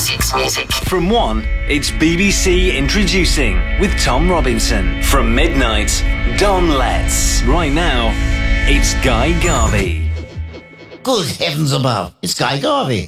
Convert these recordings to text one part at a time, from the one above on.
6 Music. From 1, it's BBC Introducing with Tom Robinson. From midnight, Don Letts. Right now, it's Guy Garvey. Good heavens above, it's Guy Garvey.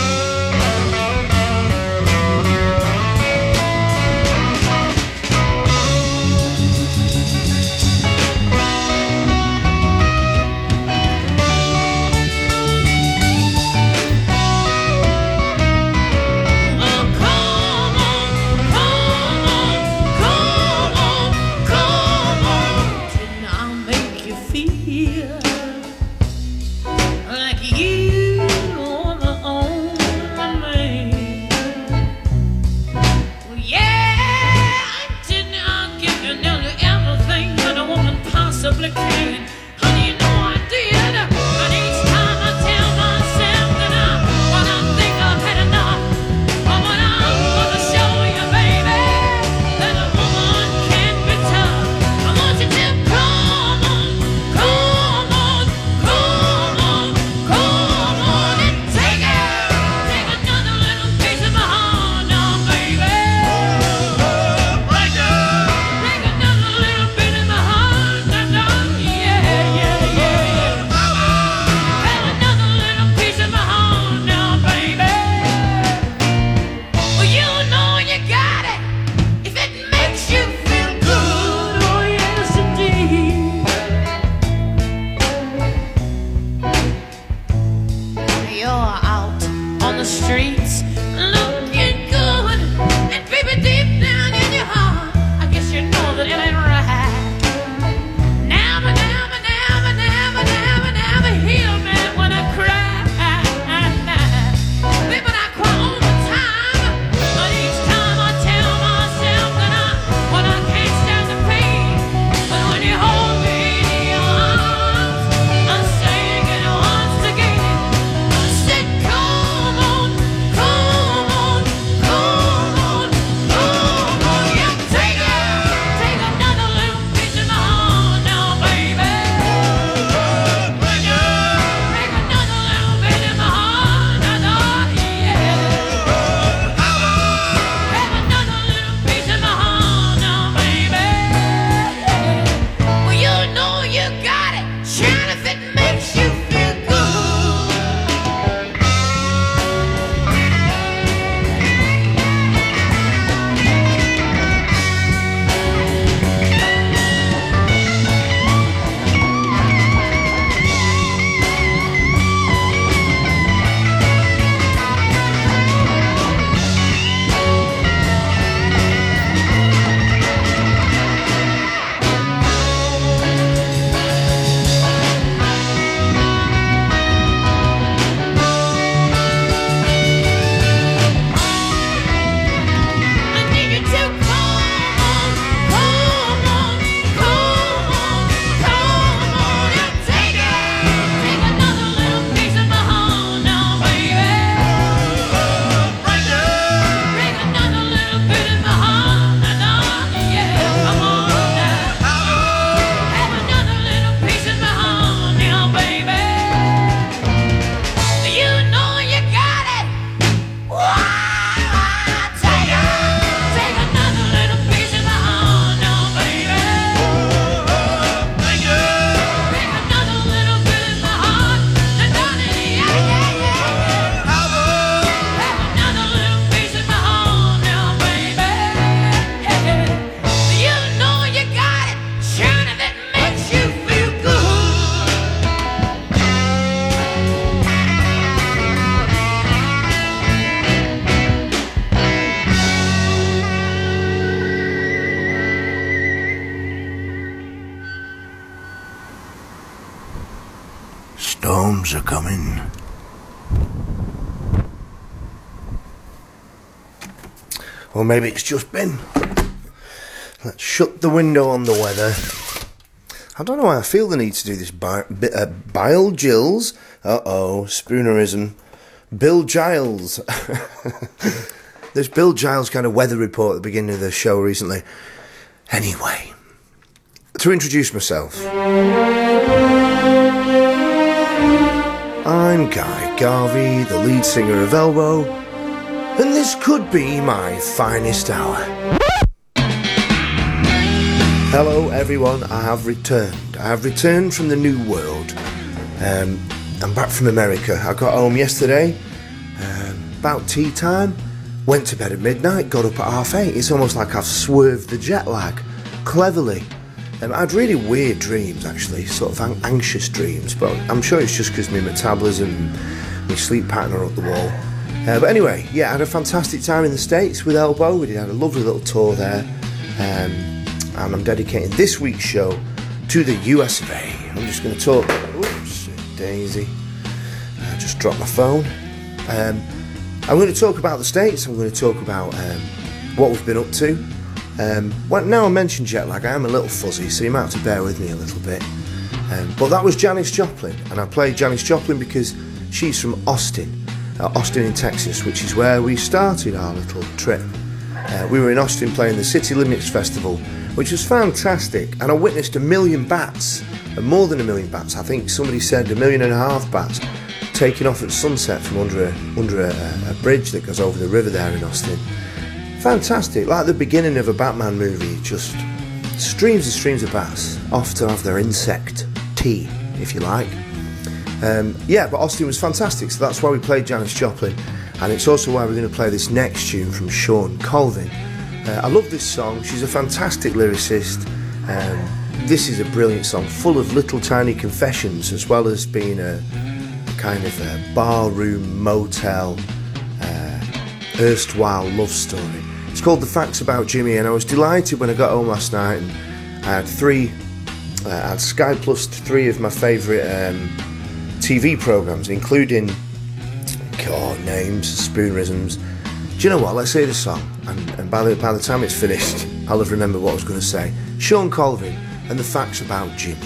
Storms are coming. Or maybe it's just Ben. Let's shut the window on the weather. I don't know why I feel the need to do this Bile Gills. Spoonerism. Bill Giles. This Bill Giles kind of weather report at the beginning of the show recently. Anyway, to introduce myself, I'm Guy Garvey, the lead singer of Elbow, and this could be my finest hour. Hello everyone, I have returned. I have returned from the new world. I'm back from America. I got home yesterday, about tea time, went to bed at midnight, got up at 8:30. It's almost like I've swerved the jet lag, cleverly. I had really weird dreams actually, sort of anxious dreams, but I'm sure it's just because my metabolism and my sleep pattern are up the wall. But anyway, yeah, I had a fantastic time in the States with Elbow. We had a lovely little tour there. And I'm dedicating this week's show to the US of A. I'm just going to talk. Oops, daisy. I just dropped my phone. I'm going to talk about the States. I'm going to talk about what we've been up to. Now I mentioned jet lag, I am a little fuzzy, so you might have to bear with me a little bit. But that was Janis Joplin, and I played Janis Joplin because she's from Austin in Texas, which is where we started our little trip. We were in Austin playing the City Limits Festival, which was fantastic, and I witnessed 1 million bats, and more than 1 million bats. I think somebody said 1.5 million bats taking off at sunset from under a bridge that goes over the river there in Austin. Fantastic, like the beginning of a Batman movie, just streams and streams of bats off to have their insect tea, if you like. But Austin was fantastic, so that's why we played Janis Joplin, and it's also why we're going to play this next tune from Sean Colvin. I love this song, she's a fantastic lyricist. This is a brilliant song, full of little tiny confessions, as well as being a kind of a barroom, motel, erstwhile love story. It's called The Facts About Jimmy, and I was delighted when I got home last night and I had Sky Plus 3 of my favourite TV programmes, including names, spoonerisms. Do you know what? Let's hear the song, and by the time it's finished, I'll have remembered what I was going to say. Sean Colvin and The Facts About Jimmy.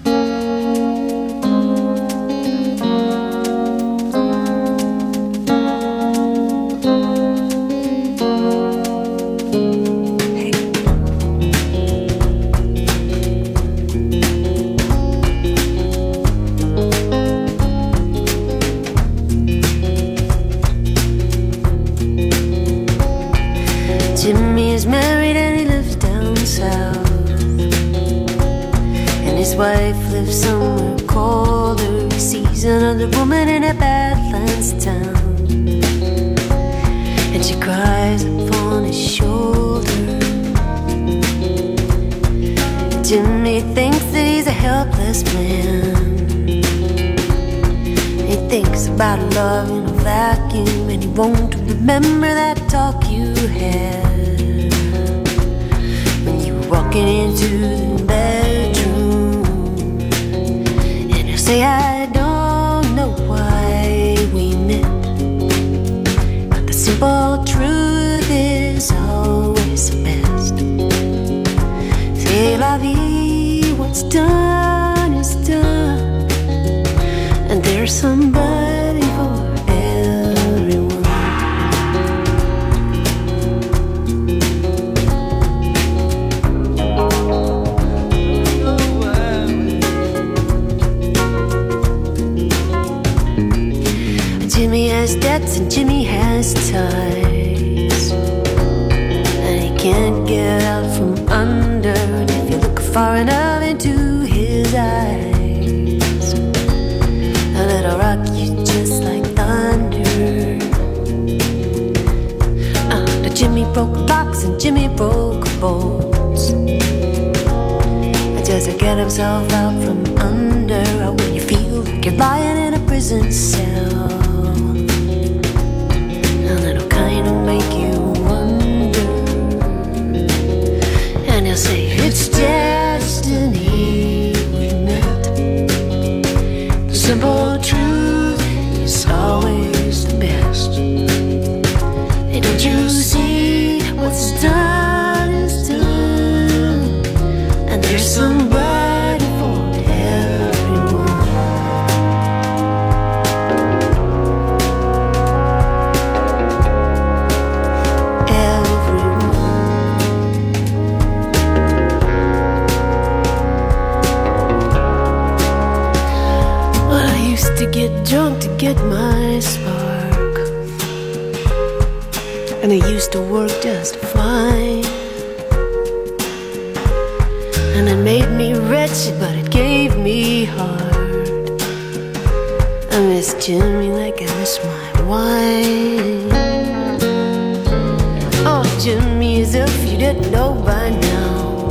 Jimmy thinks that he's a helpless man. He thinks about love in a vacuum, and he won't remember that talk you had when you were walking into the bedroom. And he'll say, I don't know why we met, but the simple truth is always the best. C'est la vie, what's done is done, and there's somebody for everyone. Jimmy has debts and Jimmy has ties, and he can't get out from under. If you look far enough into his eyes, a little rock you just like thunder. Jimmy broke locks and Jimmy broke bolts, just to get himself out from under. When you feel like you're lying in a prison cell, and it'll kind of make you wonder. And he'll say, it's destiny we met. The simple truth is always the best. And don't you see what's done is done, and there's somebody for everyone. and it used to work just fine. And it made me wretched, but it gave me heart. I miss Jimmy like I miss my wine. Oh, Jimmy, as if you didn't know by now,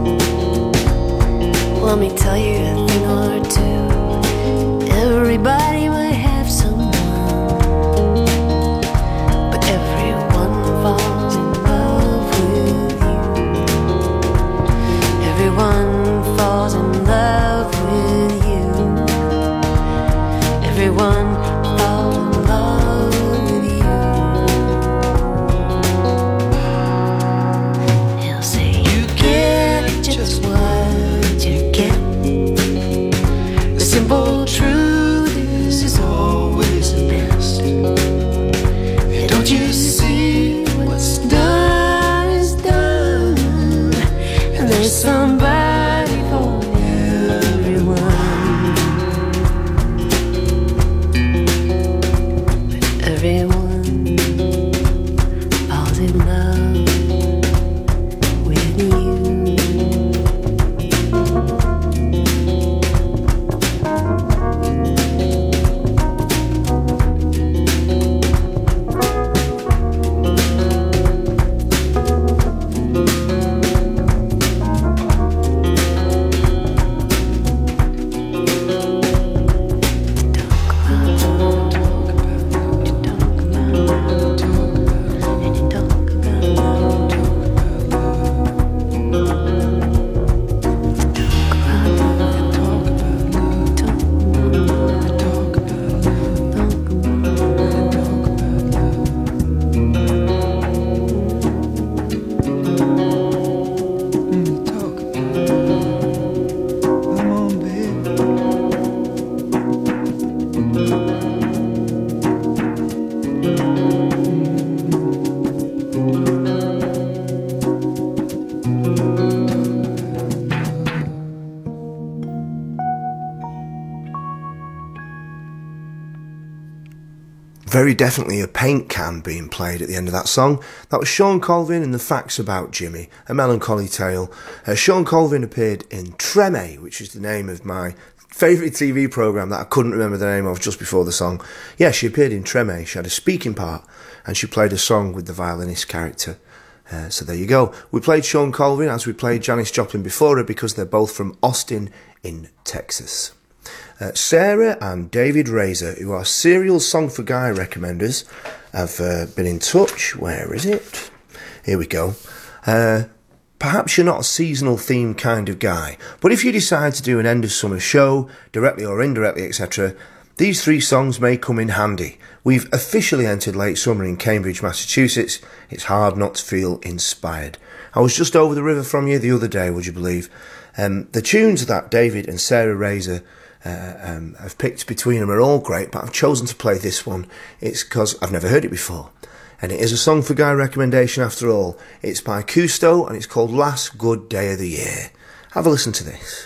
let me tell you a thing or two. Everybody might have someone, but everyone falls in love with you. Everyone falls in love with you. Everyone falls in love with you. He'll say, you get just what you get. The simple truth is always the best. And don't you see what's done is done? And there's somebody for everyone. But everyone falls in love with you. Very definitely a paint can being played at the end of that song. That was Sean Colvin and the Facts About Jimmy, A Melancholy Tale. Sean Colvin appeared in Treme, which is the name of my favourite TV programme that I couldn't remember the name of just before the song. Yeah, she appeared in Treme. She had a speaking part and she played a song with the violinist character. So there you go. We played Sean Colvin as we played Janis Joplin before her because they're both from Austin in Texas. Sarah and David Razor, who are serial Song for Guy recommenders, have been in touch. Where is it? Here we go. Perhaps you're not a seasonal themed kind of guy, but if you decide to do an end of summer show, directly or indirectly, etc., these 3 songs may come in handy. We've officially entered late summer in Cambridge, Massachusetts. It's hard not to feel inspired. I was just over the river from you the other day, would you believe? The tunes that David and Sarah Razor have picked between them are all great, but I've chosen to play this one. It's because I've never heard it before, and it is a Song for Guy recommendation after all. It's by Cousteau and it's called Last Good Day of the Year. Have a listen to this.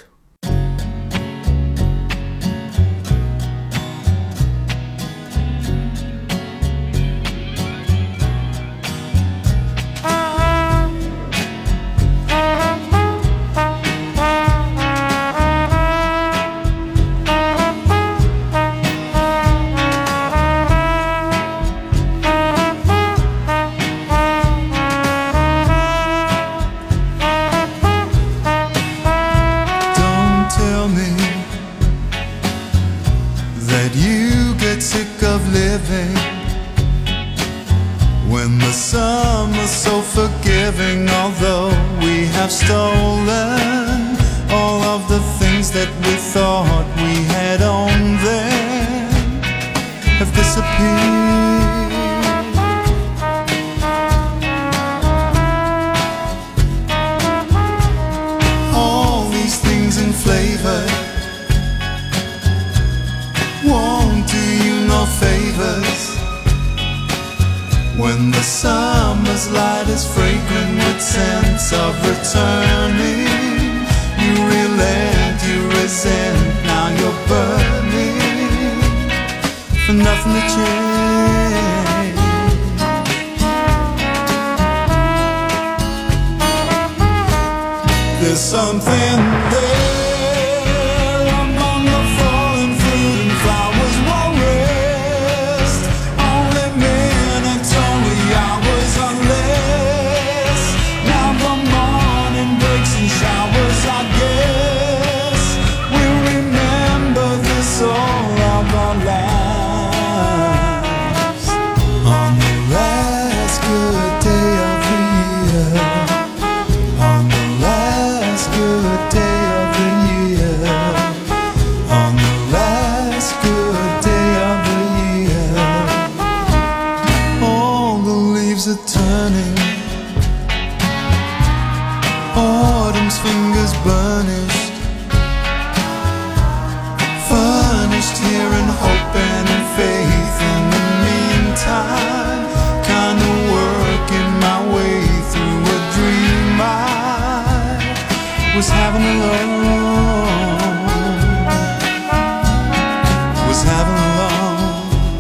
When the summer's light is fragrant with sense of returning, you relent, you resent, now you're burning for nothing to change. There's something there among the fallen fruit and flowers won't rest. Only minutes, only hours, unless now the morning breaks in showers. I guess we'll remember this all of our lives. On the last good day of the year, on the last good day of the year, on the last good day of the year, all the leaves are turning, autumn's fingers burnished, furnished here in hope and in faith. In the meantime, kind of working my way through a dream I was having alone, was having alone.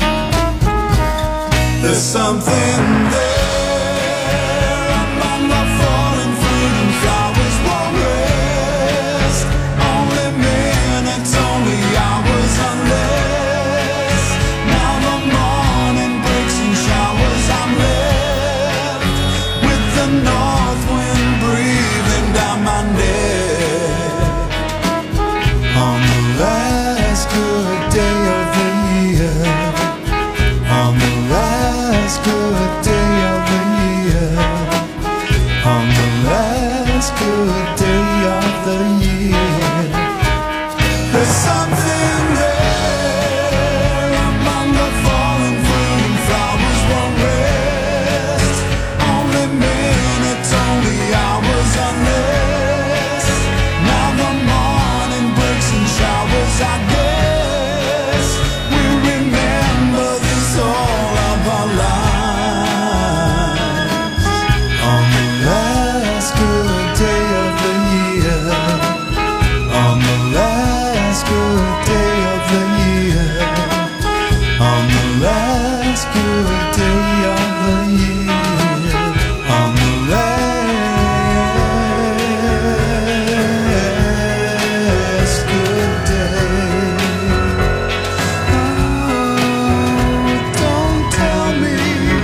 There's something there among the fallen fruit and flowers won't rest. Only minutes, only hours, unless now the morning breaks in showers. I'm left with the north wind breathing down my neck. On the last good day of the year, on the last good day of the year, on the last good day of the year. There's something there among the fallen fruit and flowers won't rest. Only minutes, only hours, unless now the morning breaks in showers. I guess we'll remember this all of our lives. On the last good day of the year, on the last good day of the year, on the last good day of the year, on the last good day. Oh, don't tell me.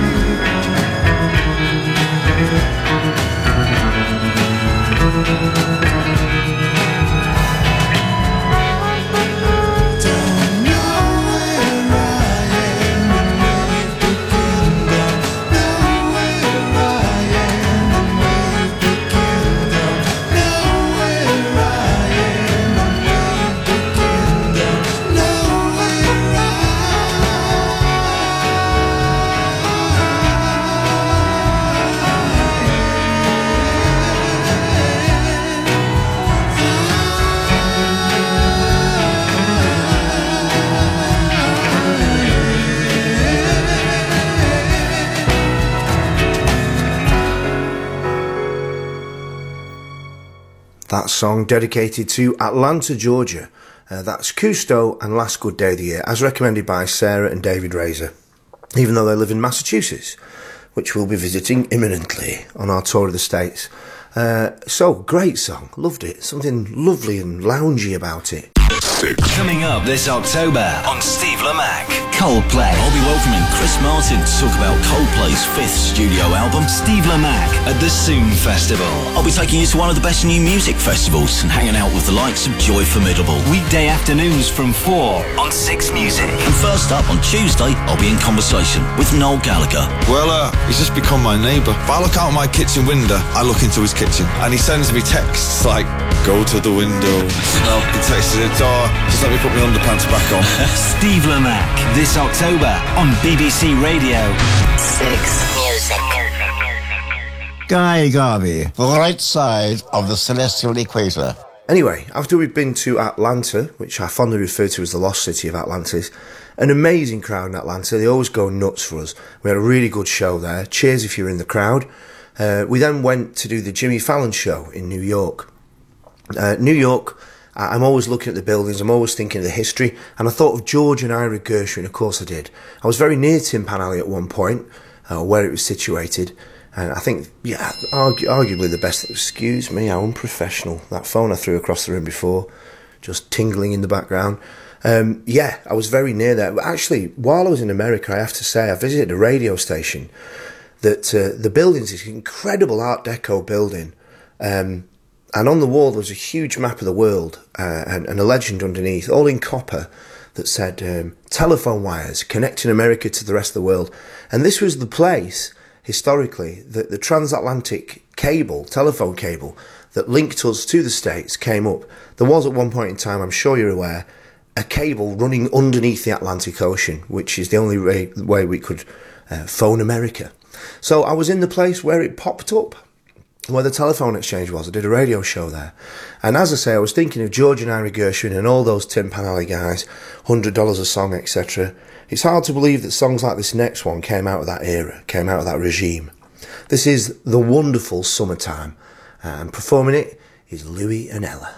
Don't know where I am and where you begin. Don't know where I am and where you begin. Don't know where I am and where you begin. Don't know where I That song dedicated to Atlanta, Georgia. That's Cousteau and Last Good Day of the Year, as recommended by Sarah and David Razor, even though they live in Massachusetts, which we'll be visiting imminently on our tour of the States. So, great song, loved it. Something lovely and loungy about it. Coming up this October on Steve Lamacq, Coldplay. I'll be welcoming Chris Martin to talk about Coldplay's 5th studio album. Steve Lamacq at the Soon Festival. I'll be taking you to one of the best new music festivals and hanging out with the likes of Joy Formidable. Weekday afternoons from 4 on 6 Music. And first up, on Tuesday, I'll be in conversation with Noel Gallagher. Well, he's just become my neighbour. If I look out my kitchen window, I look into his kitchen, and he sends me texts like, "Go to the window." He texted the door, "Just let me put my underpants back on." Steve Lamacq this October on BBC Radio 6 Music. Guy Garvey, the right side of the celestial equator. Anyway, after we've been to Atlanta, which I fondly refer to as the lost city of Atlantis, an amazing crowd in Atlanta. They always go nuts for us. We had a really good show there. Cheers if you're in the crowd. We then went to do the Jimmy Fallon show in New York. New York, I'm always looking at the buildings, I'm always thinking of the history, and I thought of George and Ira Gershwin. Of course I did. I was very near Tin Pan Alley at one point, where it was situated, And I think, yeah, arguably the best. Excuse me, how unprofessional. That phone I threw across the room before, just tingling in the background. Yeah, I was very near there. Actually, while I was in America, I have to say, I visited a radio station that the building's this incredible Art Deco building. And on the wall there was a huge map of the world and a legend underneath, all in copper, that said, telephone wires connecting America to the rest of the world. And this was the place, historically, that the transatlantic cable, telephone cable, that linked us to the States came up. There was at one point in time, I'm sure you're aware, a cable running underneath the Atlantic Ocean, which is the only way we could phone America. So I was in the place where it popped up, where the telephone exchange was. I did a radio show there. And as I say, I was thinking of George and Harry Gershwin and all those Tin Pan Alley guys, $100 a song, etc. It's hard to believe that songs like this next one came out of that era, came out of that regime. This is the wonderful Summertime, and performing it is Louis and Ella.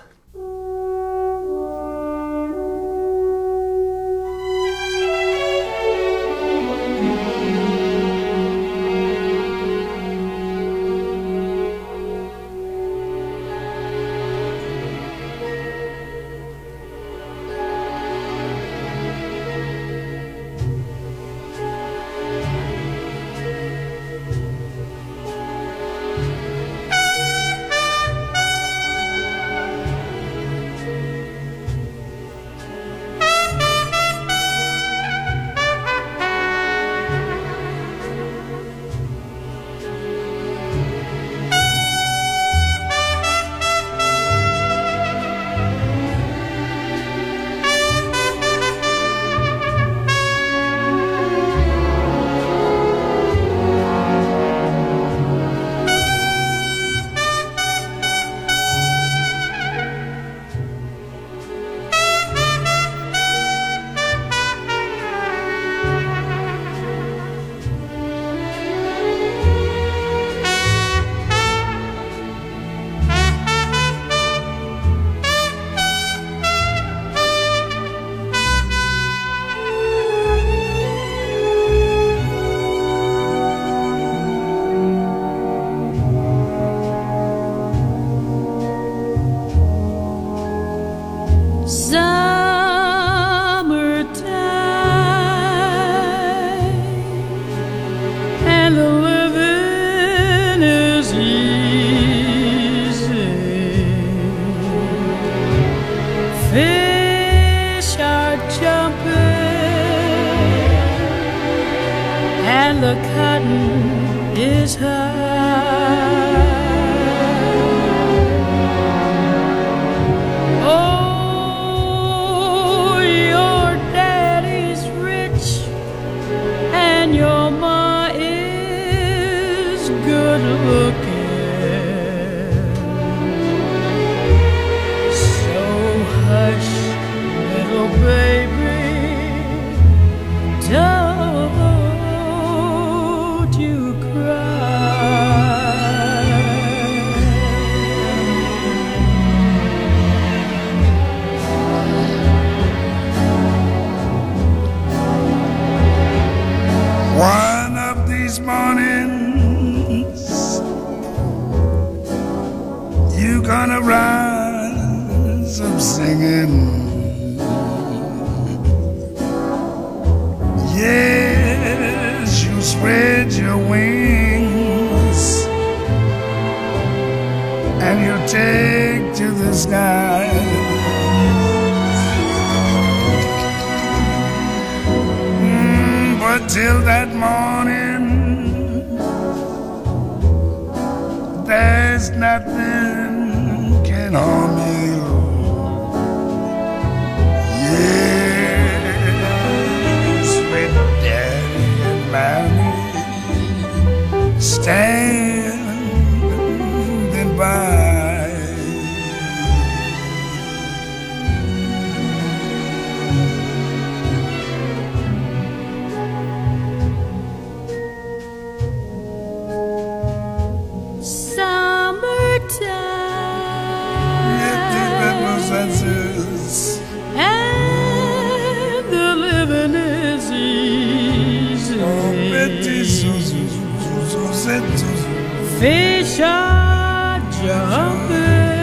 Fish are jumping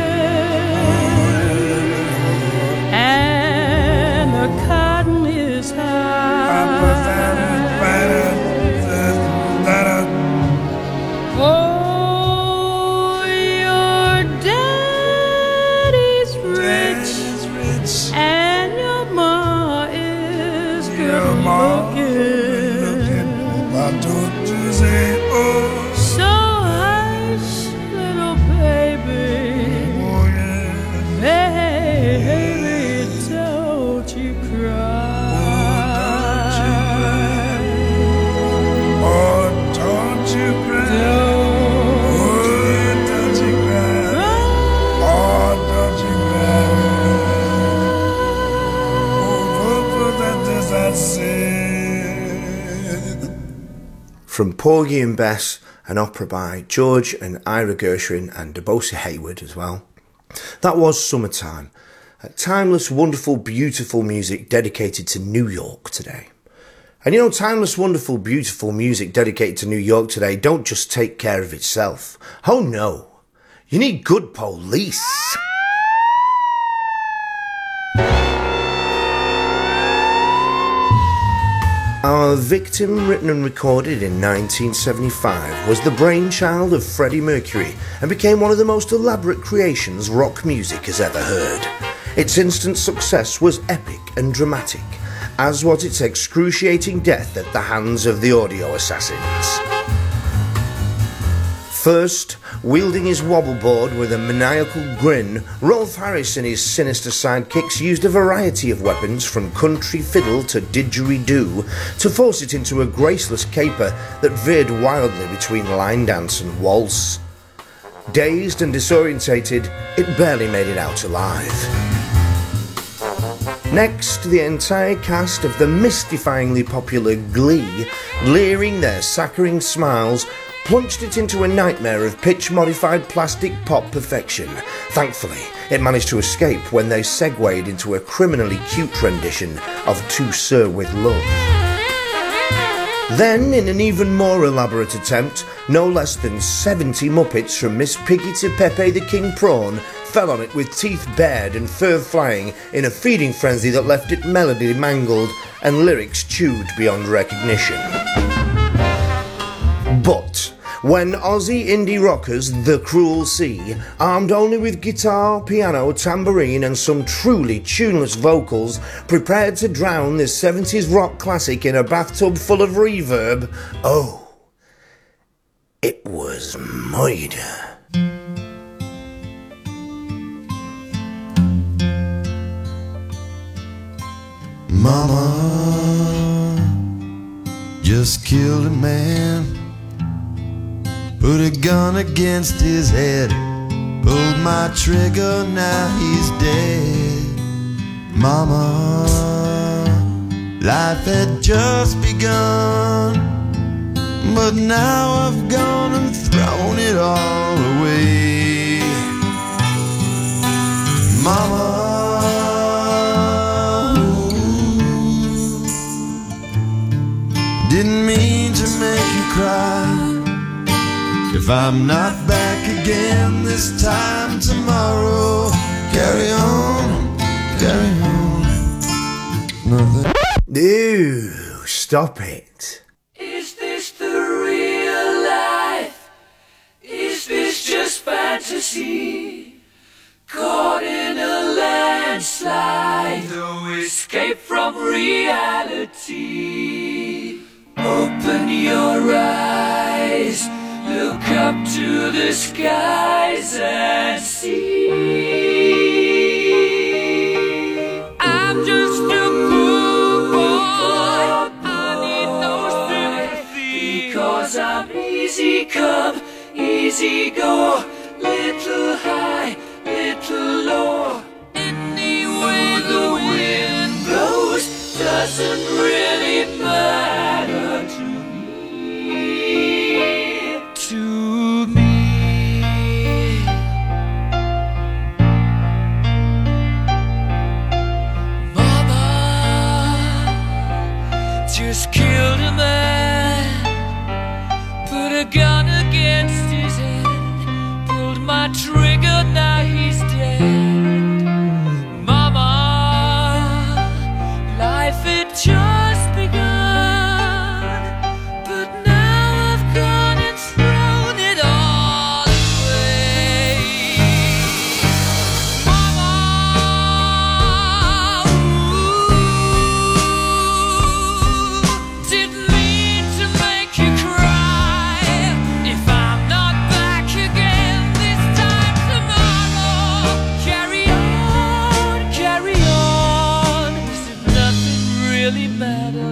and the cotton is high. Oh, your daddy's rich and your ma is good looking. So hush, little baby, baby, don't you cry. Oh, don't you cry. Don't you cry. Oh, don't you cry. Oh, that said. From Porgy and Bess, an opera by George and Ira Gershwin and Debussy Hayward as well. That was Summertime, timeless, wonderful, beautiful music dedicated to New York today. And you know, timeless, wonderful, beautiful music dedicated to New York today don't just take care of itself. Oh no, you need good police. Our Victim, written and recorded in 1975, was the brainchild of Freddie Mercury and became one of the most elaborate creations rock music has ever heard. Its instant success was epic and dramatic, as was its excruciating death at the hands of the audio assassins. First, wielding his wobble board with a maniacal grin, Rolf Harris and his sinister sidekicks used a variety of weapons from country fiddle to didgeridoo to force it into a graceless caper that veered wildly between line dance and waltz. Dazed and disorientated, it barely made it out alive. Next, the entire cast of the mystifyingly popular Glee, leering their saccharine smiles, plunged it into a nightmare of pitch-modified plastic pop perfection. Thankfully, it managed to escape when they segued into a criminally cute rendition of To Sir With Love. Then, in an even more elaborate attempt, no less than 70 Muppets from Miss Piggy to Pepe the King Prawn fell on it with teeth bared and fur flying in a feeding frenzy that left it melody mangled and lyrics chewed beyond recognition. But when Aussie indie rockers The Cruel Sea, armed only with guitar, piano, tambourine and some truly tuneless vocals, prepared to drown this 70s rock classic in a bathtub full of reverb, oh, it was murder. Mama just killed a man, put a gun against his head, pulled my trigger, now he's dead. Mama, life had just begun, but now I've gone and thrown it all away. Mama, didn't mean to make you cry. If I'm not back again this time tomorrow, carry on, carry on. Nothing. Ew, stop it. Is this the real life? Is this just fantasy? Caught in a landslide, no escape from reality. Open your eyes, look up to the skies and see. I'm just a poor boy, I need no sympathy, because I'm easy come, easy go, little high, little low. Any way the wind blows doesn't really matter to me, to me. Mama just killed a man, put a gun in against his head. Pulled my trigger, now he's dead. Mama, life had just begun, but now I've gone and thrown it all away. Mama, didn't mean to make you cry. If I'm not back again this time tomorrow, carry on, as if nothing really matters.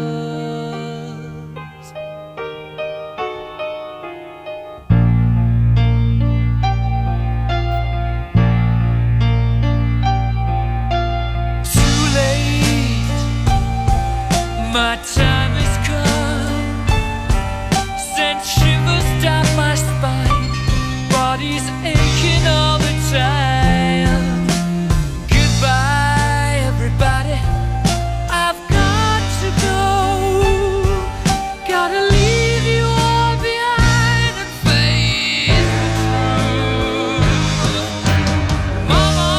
Too late, my time has come. Sent shivers down my spine, body's aching all the time. Goodbye, everybody, I've got to go. Gotta leave you all behind and face the truth. Mama,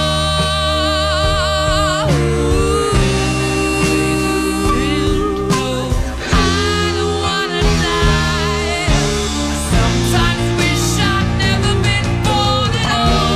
I don't wanna die. Sometimes wish I'd never been born at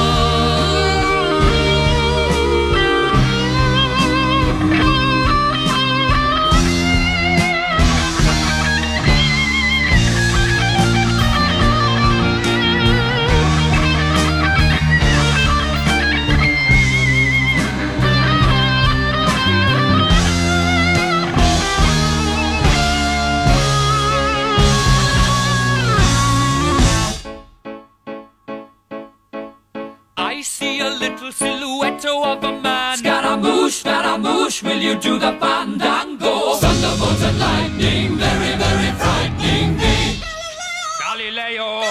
I see a little silhouette of a man. Scaramouche, will you do the fandango? Thunderbolt and lightning, very, very frightening me. Galileo,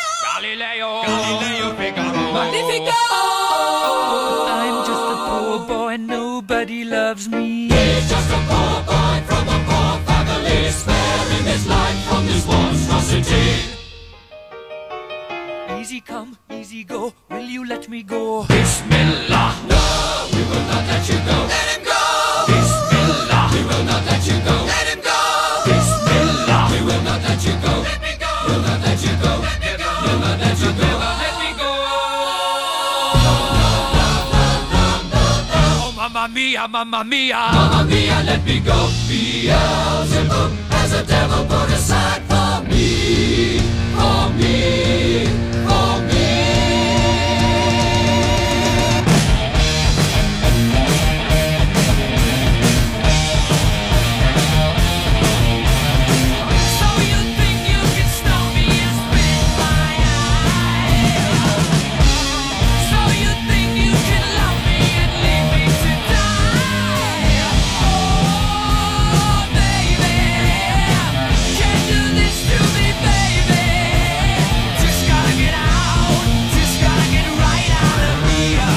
Figaro, Magnifico. I'm just a poor boy, nobody loves me. He's just a poor boy from a poor family, sparing his life from this monstrosity. Easy come, easy go, will you let me go? Bismillah, no, we will not let you go. Let him go! Bismillah, we will not let you go. Let him go! Bismillah, we will not let you go. Let me go! We'll not let you go. Let me go! We'll not let you go. Let me go! Oh, mamma mia, mamma mia. Mamma mia, let me go. Beelzebub has a devil put aside for me. For me. For me. So you think you can stop me and spit my eye? So you think you can love me and leave me to die? Oh, baby, can't do this to me, baby. Just gotta get out, just gotta get right out of here.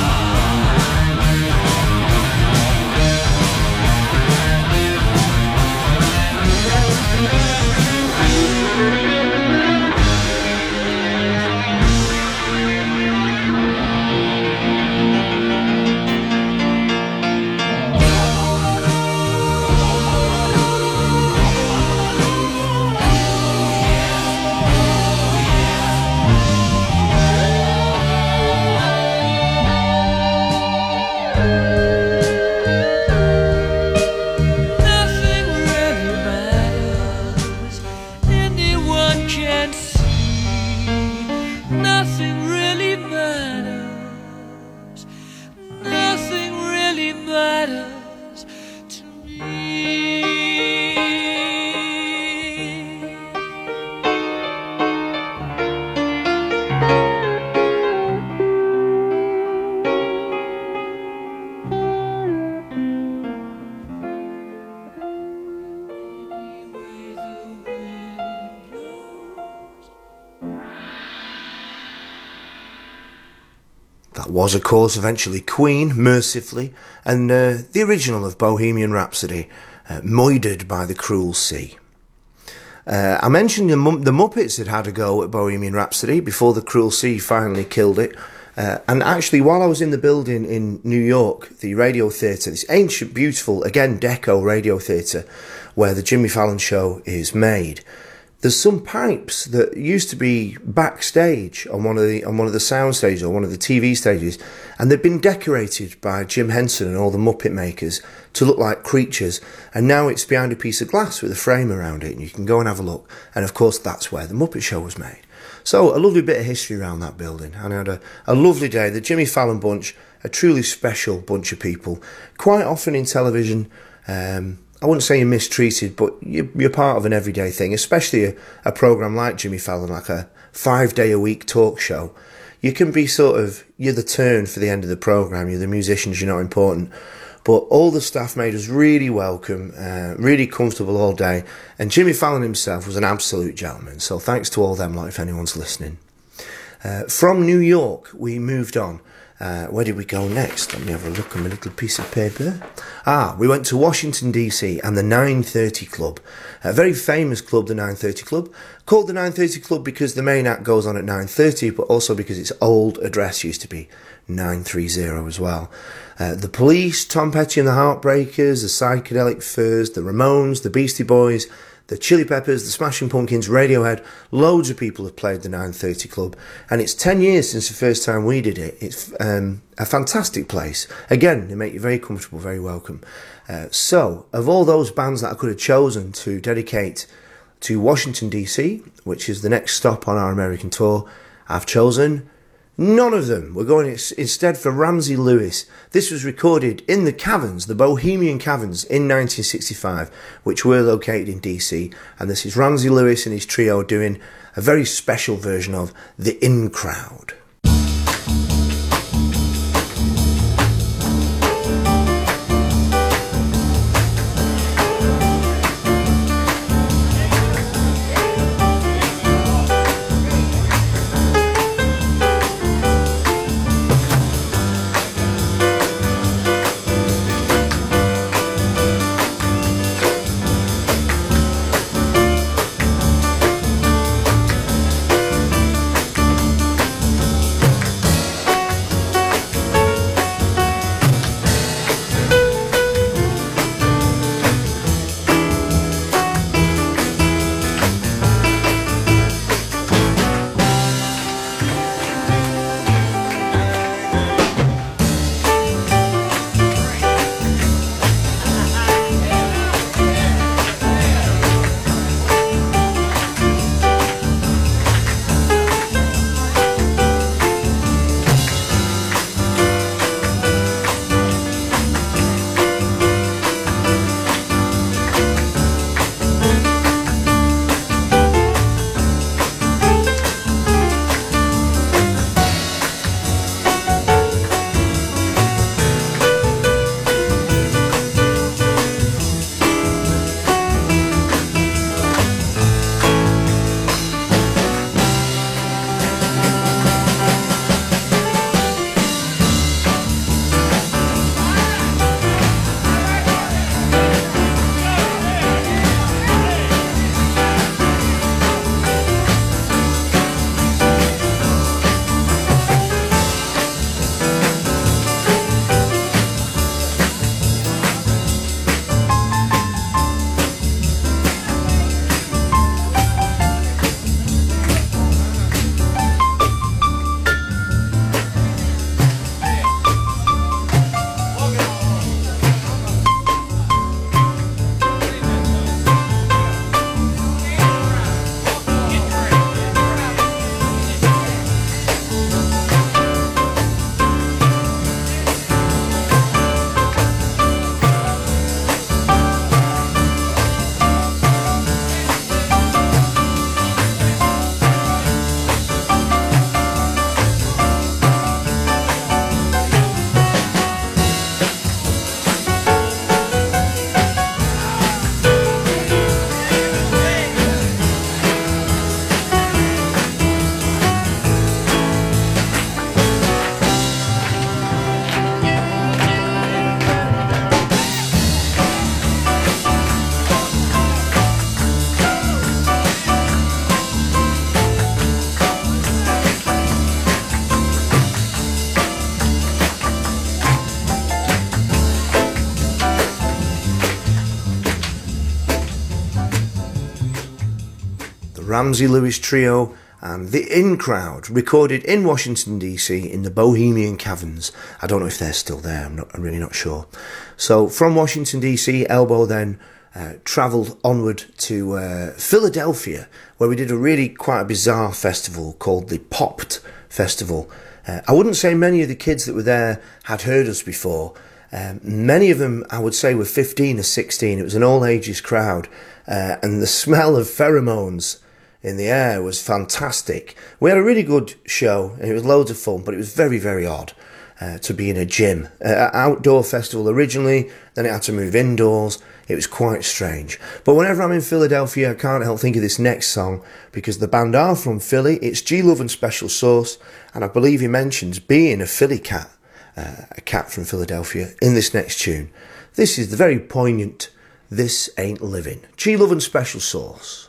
Nothing really matters, anyone can see. Nothing really matters, nothing really matters to me. That was, of course, eventually Queen, Mercifully, and the original of Bohemian Rhapsody, Moidered by the Cruel Sea. I mentioned the Muppets had a go at Bohemian Rhapsody before the Cruel Sea finally killed it. And actually, while I was in the building in New York, the Radio Theatre, this ancient, beautiful, again, Deco Radio Theatre, where the Jimmy Fallon Show is made, there's some pipes that used to be backstage on one of the sound stages or one of the TV stages, and they've been decorated by Jim Henson and all the Muppet makers to look like creatures, and now it's behind a piece of glass with a frame around it, and you can go and have a look. And of course, that's where the Muppet Show was made. So a lovely bit of history around that building, and I had a lovely day. The Jimmy Fallon bunch, a truly special bunch of people. Quite often in television, I wouldn't say you're mistreated, but you're part of an everyday thing, especially a programme like Jimmy Fallon, like a 5-day-a-week talk show. You can be you're the turn for the end of the programme, you're the musicians, you're not important. But all the staff made us really welcome, really comfortable all day. And Jimmy Fallon himself was an absolute gentleman. So thanks to all them, if anyone's listening. From New York, we moved on. Where did we go next? Let me have a look on my little piece of paper. We went to Washington, D.C. and the 930 Club. A very famous club, the 930 Club. Called the 930 Club because the main act goes on at 9:30, but also because its old address used to be 930 as well. The Police, Tom Petty and the Heartbreakers, the Psychedelic Furs, the Ramones, the Beastie Boys, the Chili Peppers, the Smashing Pumpkins, Radiohead, loads of people have played the 930 Club, and it's 10 years since the first time we did it. It's a fantastic place. Again, they make you very comfortable, very welcome. So, of all those bands that I could have chosen to dedicate to Washington, D.C., which is the next stop on our American tour, I've chosen none of them. We're going instead for Ramsey Lewis. This was recorded in the Caverns, the Bohemian Caverns, in 1965, which were located in DC. And this is Ramsey Lewis and his trio doing a very special version of The In Crowd. Ramsey Lewis Trio and The In Crowd, recorded in Washington DC in the Bohemian Caverns. I don't know if they're still there, I'm really not sure. So from Washington DC, Elbow then travelled onward to Philadelphia, where we did a really quite a bizarre festival called the Popped Festival. I wouldn't say many of the kids that were there had heard us before. Many of them, I would say, were 15 or 16. It was an all ages crowd, and the smell of pheromones in the air was fantastic. We had a really good show, and it was loads of fun, but it was very, very odd to be in a gym. Outdoor festival originally, then it had to move indoors. It was quite strange. But whenever I'm in Philadelphia, I can't help think of this next song, because the band are from Philly. It's G Love and Special Sauce, and I believe he mentions being a Philly cat, a cat from Philadelphia, in this next tune. This is the very poignant This Ain't Living. G Love and Special Sauce.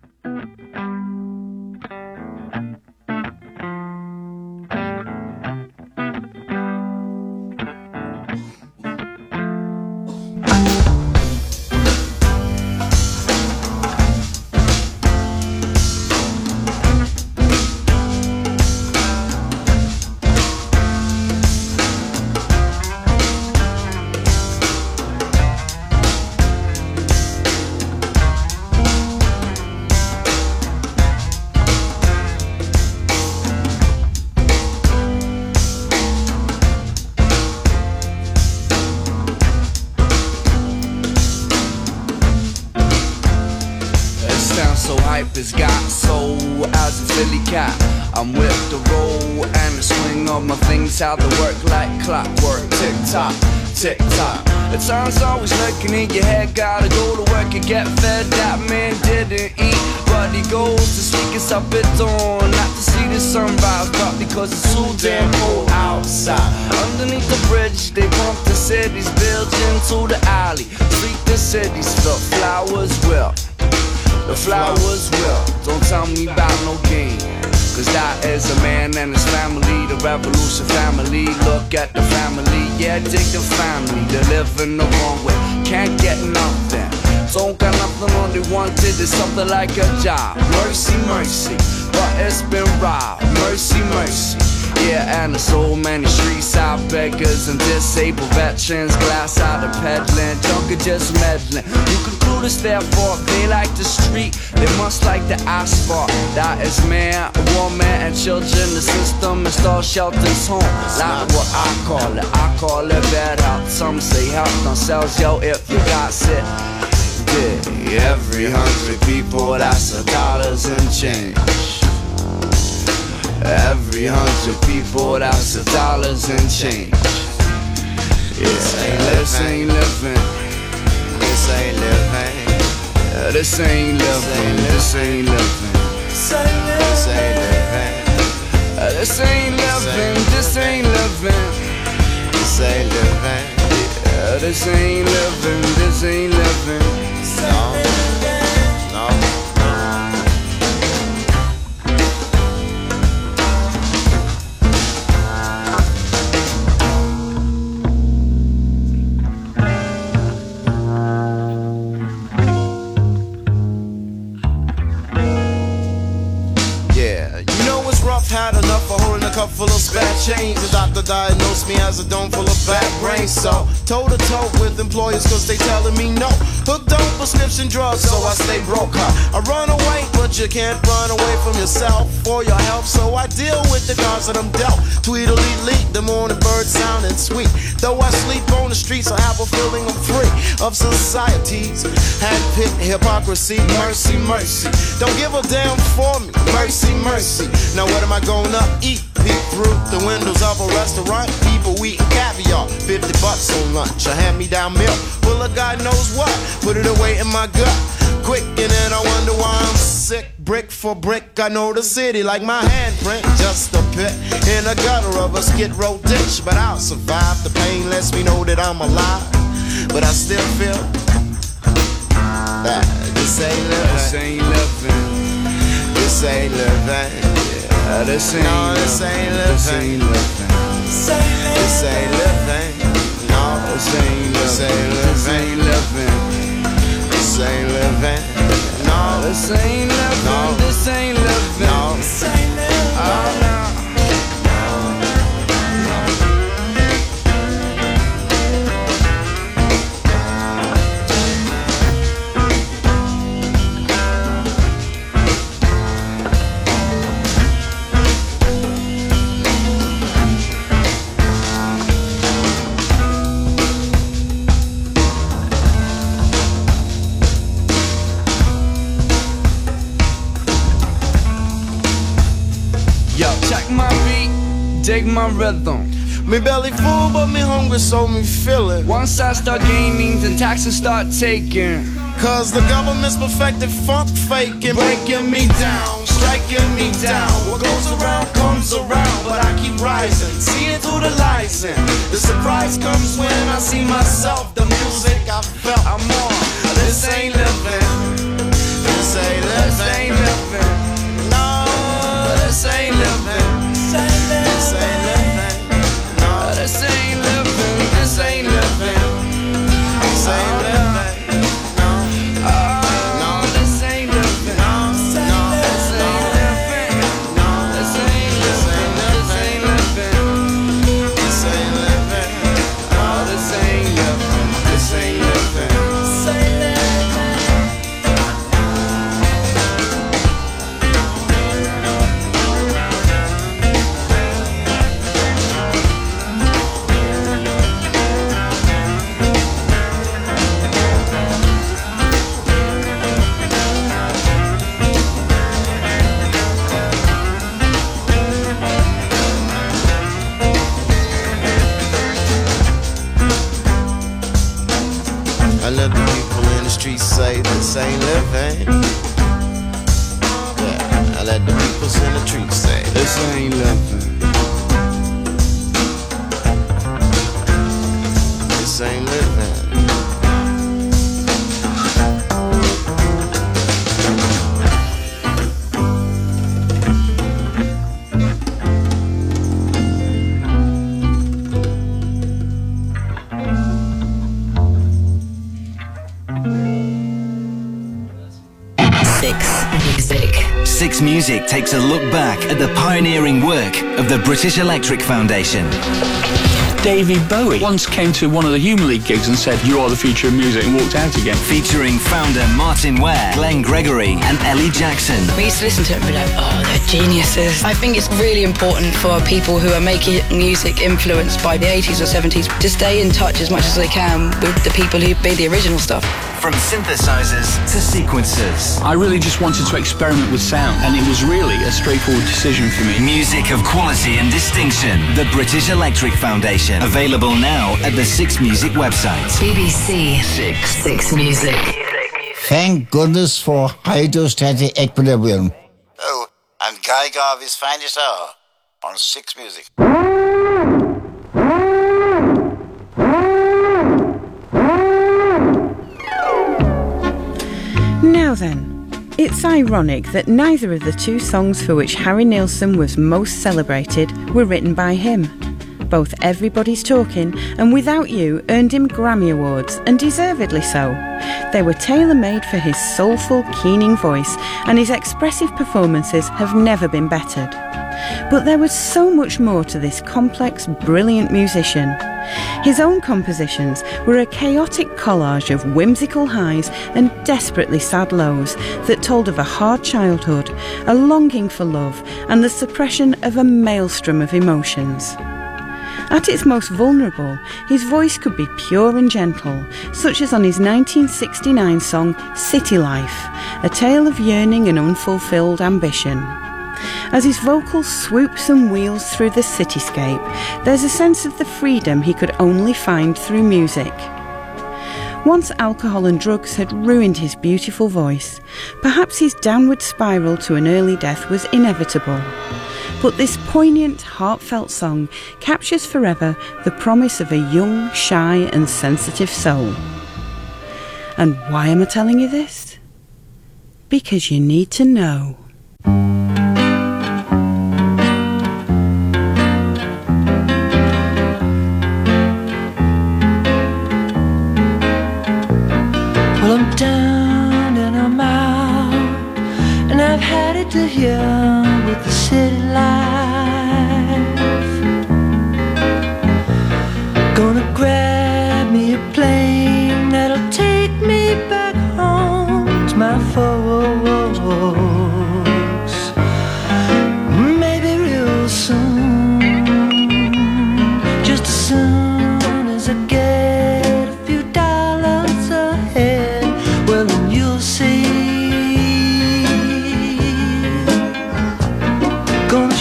It's got soul as a Philly cat. I'm with the roll and the swing of my things, how they work like clockwork. Tick tock, tick tock. The time's always looking in your head. Gotta go to work and get fed. That man didn't eat, but he goes to sleep. It's up at dawn, not to see the sunrise, but because it's too damn cold outside. Underneath the bridge, they pump the city's bills into the alley. Treat the city's the flowers will. The flowers will. Don't tell me about no game, cause that is a man and his family, the revolution family. Look at the family, yeah, dig the family. They're living the wrong way, can't get nothing. Don't got nothing on they wanted, it's something like a job. Mercy, mercy, but it's been robbed. Mercy, mercy. Yeah, and there's so many streets out, beggars and disabled veterans, glass out of peddling, junk and just meddling. You conclude it's their fault, they like the street, they must like the asphalt. That is man, woman, and children. The system install shelters home, like what I call it bad health. Some say help themselves, yo, if you got sick. Yeah, every 100 people, that's $1 and change. Every 100 people, that's $1 and change. Yeah, this ain't living. This ain't living. This ain't living. This ain't living. This ain't living. This ain't living. This ain't living. This ain't living. This ain't living. This ain't living. No. Had enough of holding a cup full of spare change. The doctor diagnosed me as a dome full of bad brains. So, toe to toe with employers cause they telling me no. Hooked on prescription drugs so I stay broke, I run away but you can't run away from yourself or your health. So I deal with the cards that I'm dealt. Tweedledee, the morning bird sounding sweet. Though I sleep on the streets, I have a feeling I'm free of society's hand-picked hypocrisy. Mercy, mercy, don't give a damn for me. Mercy, mercy, now what am I gonna eat? Peek through the windows of a restaurant, people eating caviar, $50 on lunch, a hand-me-down meal full of God knows what, put it away in my gut, quick, and then I wonder why I'm sick. Brick for brick, I know the city like my handprint, just a pit in a gutter of a skid row ditch, but I'll survive. The pain lets me know that I'm alive, but I still feel that this ain't living. This ain't living. This ain't living. This ain't living. This ain't living. This ain't living. No, this ain't living. This ain't living. This ain't living. No, This ain't living, No. this ain't living. No. This ain't living. Oh, no. Yo, check my beat, dig my rhythm. Me belly full, but me hungry, so me feel it. Once I start gaining, then taxes start taking. Cause the government's perfected funk faking, breaking me down, striking me down. What goes around comes around, but I keep rising, seeing through the lies. And the surprise comes when I see myself, the music I felt. I'm on. This ain't living. This ain't living. This ain't living. No, this ain't living. This ain't living. No, This ain't living. This ain't living. this ain't living. Oh, this ain't living. This ain't living. This ain't living. This ain't living. This ain't living. Oh, this ain't living. This ain't living. I let the people in the streets say this ain't living. Yeah, I let the people in the streets say This ain't living. this ain't living. Six Music takes a look back at the pioneering work of the British Electric Foundation. Davy Bowie once came to one of the Human League gigs and said, "You are the future of music," and walked out again. Featuring founder Martin Ware, Glenn Gregory and Ellie Jackson. We used to listen to it and be like, oh, they're geniuses. I think it's really important for people who are making music influenced by the 80s or 70s to stay in touch as much as they can with the people who made the original stuff. From synthesizers to sequencers. I really just wanted to experiment with sound, and it was really a straightforward decision for me. Music of quality and distinction. The British Electric Foundation. Available now at the Six Music website. BBC Six Music. Thank goodness for hydrostatic equilibrium. Oh, and Guy Garvey's finest hour on Six Music. Now then, it's ironic that neither of the two songs for which Harry Nilsson was most celebrated were written by him. Both Everybody's Talking and Without You earned him Grammy Awards, and deservedly so. They were tailor-made for his soulful, keening voice, and his expressive performances have never been bettered. But there was so much more to this complex, brilliant musician. His own compositions were a chaotic collage of whimsical highs and desperately sad lows that told of a hard childhood, a longing for love, and the suppression of a maelstrom of emotions. At its most vulnerable, his voice could be pure and gentle, such as on his 1969 song City Life, a tale of yearning and unfulfilled ambition. As his vocal swoops and wheels through the cityscape, there's a sense of the freedom he could only find through music. Once alcohol and drugs had ruined his beautiful voice, perhaps his downward spiral to an early death was inevitable. But this poignant, heartfelt song captures forever the promise of a young, shy and sensitive soul. And why am I telling you this? Because you need to know. Well, I'm down and I'm out.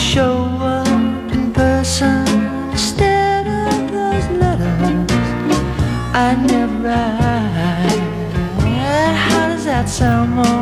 show up in person instead of those letters I never write. How does that sound, more?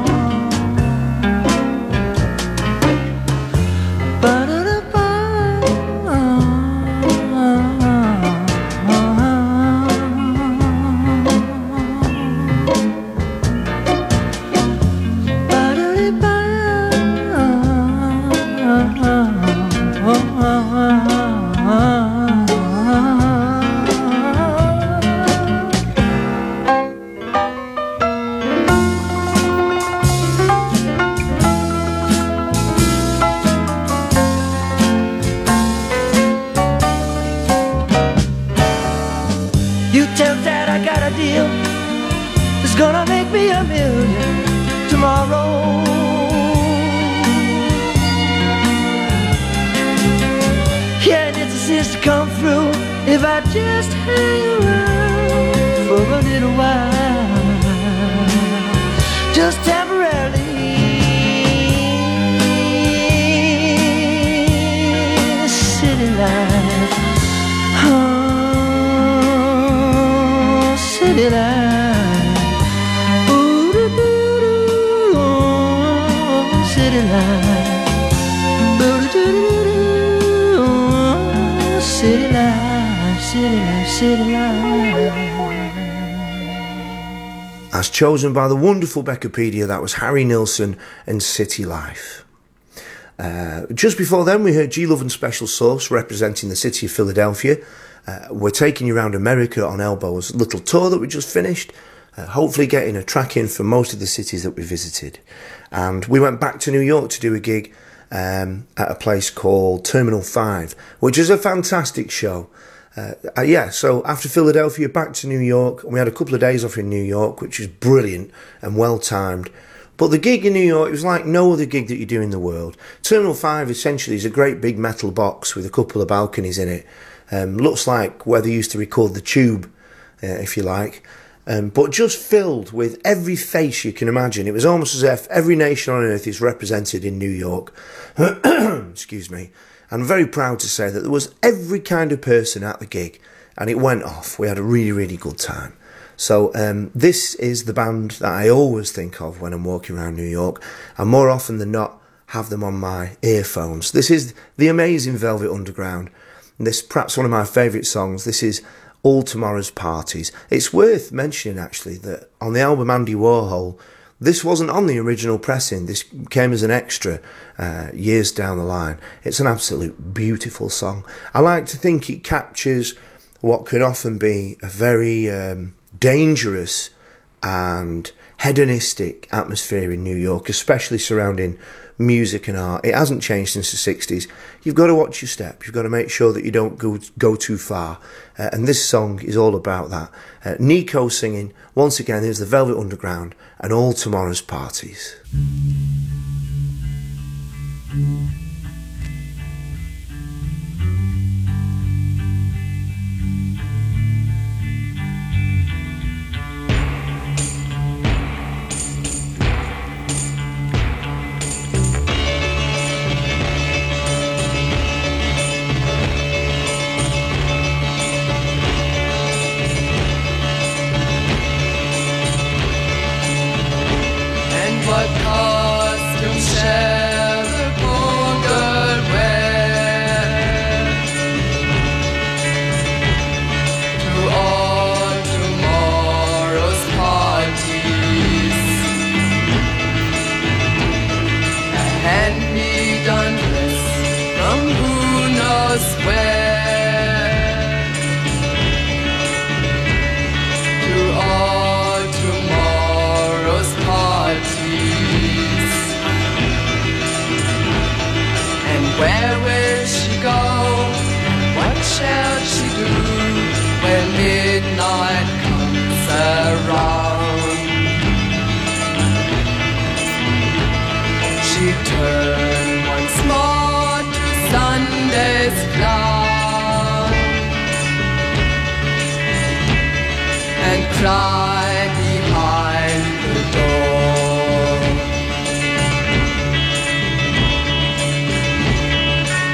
Gonna make me $1 million tomorrow. Yeah, and it's a sin to come through if I just hang around for a little while, just temporarily. City life, oh, city life. City life, city life, city life. As chosen by the wonderful Beckopedia, that was Harry Nilsson and City Life. Just before then, we heard G Love and Special Sauce representing the city of Philadelphia. We're taking you around America on Elbow's little tour that we just finished. Hopefully getting a track in for most of the cities that we visited. And we went back to New York to do a gig at a place called Terminal 5, which is a fantastic show. So after Philadelphia, back to New York, and we had a couple of days off in New York, which is brilliant and well-timed. But the gig in New York, it was like no other gig that you do in the world. Terminal 5 essentially is a great big metal box with a couple of balconies in it. Looks like where they used to record The Tube, if you like. But just filled with every face you can imagine. It was almost as if every nation on earth is represented in New York. Excuse me. I'm very proud to say that there was every kind of person at the gig, and it went off. We had a really, really good time. So this is the band that I always think of when I'm walking around New York, and more often than not have them on my earphones. This is the amazing Velvet Underground. This perhaps one of my favourite songs. This is All Tomorrow's Parties. It's worth mentioning actually that on the album Andy Warhol, this wasn't on the original pressing. This came as an extra years down the line. It's an absolute beautiful song. I like to think it captures what can often be a very dangerous and hedonistic atmosphere in New York, especially surrounding music and art. It hasn't changed since the 60s. You've got to watch your step. You've got to make sure that you don't go too far. And this song is all about that. Nico singing. Once again, here's the Velvet Underground and All Tomorrow's Parties. What costume shall the poor girl wear to all tomorrow's parties? A hand-me-done dress from who knows where to all tomorrow's parties. Where will she go? What shall she do when midnight comes around? She turned once more to Sunday's clown and cried behind the door.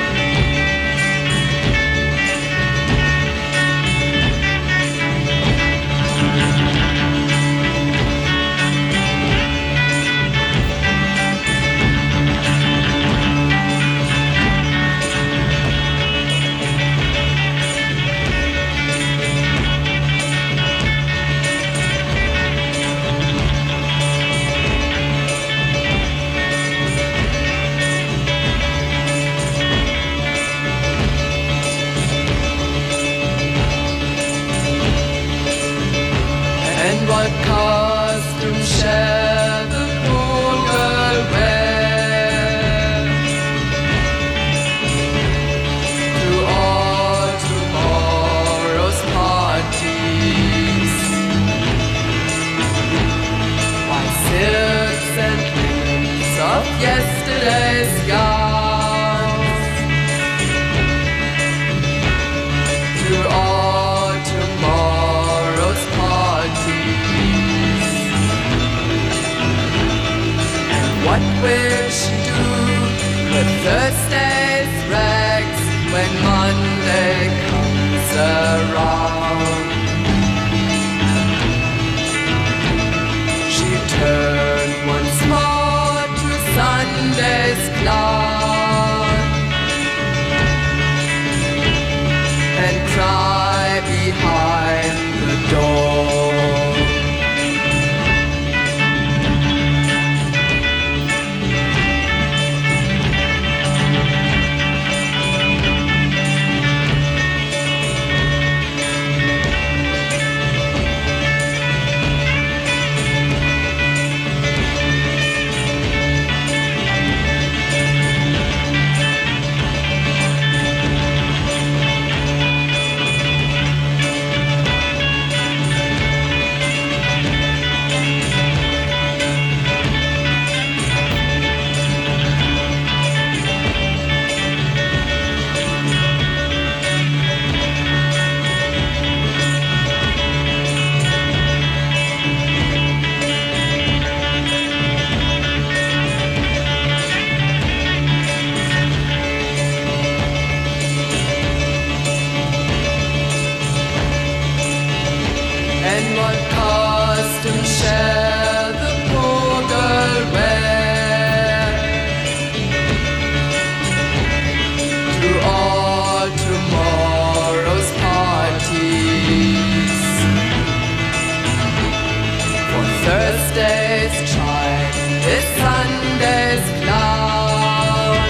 yesterday's scars to all tomorrow's parties. And what will she do with Thursday's rags when Monday comes around? She turned once more to Sunday's cloud and cry behind the door. And what costume shall the poor girl wear to all tomorrow's parties? For Thursday's chime is Sunday's cloud,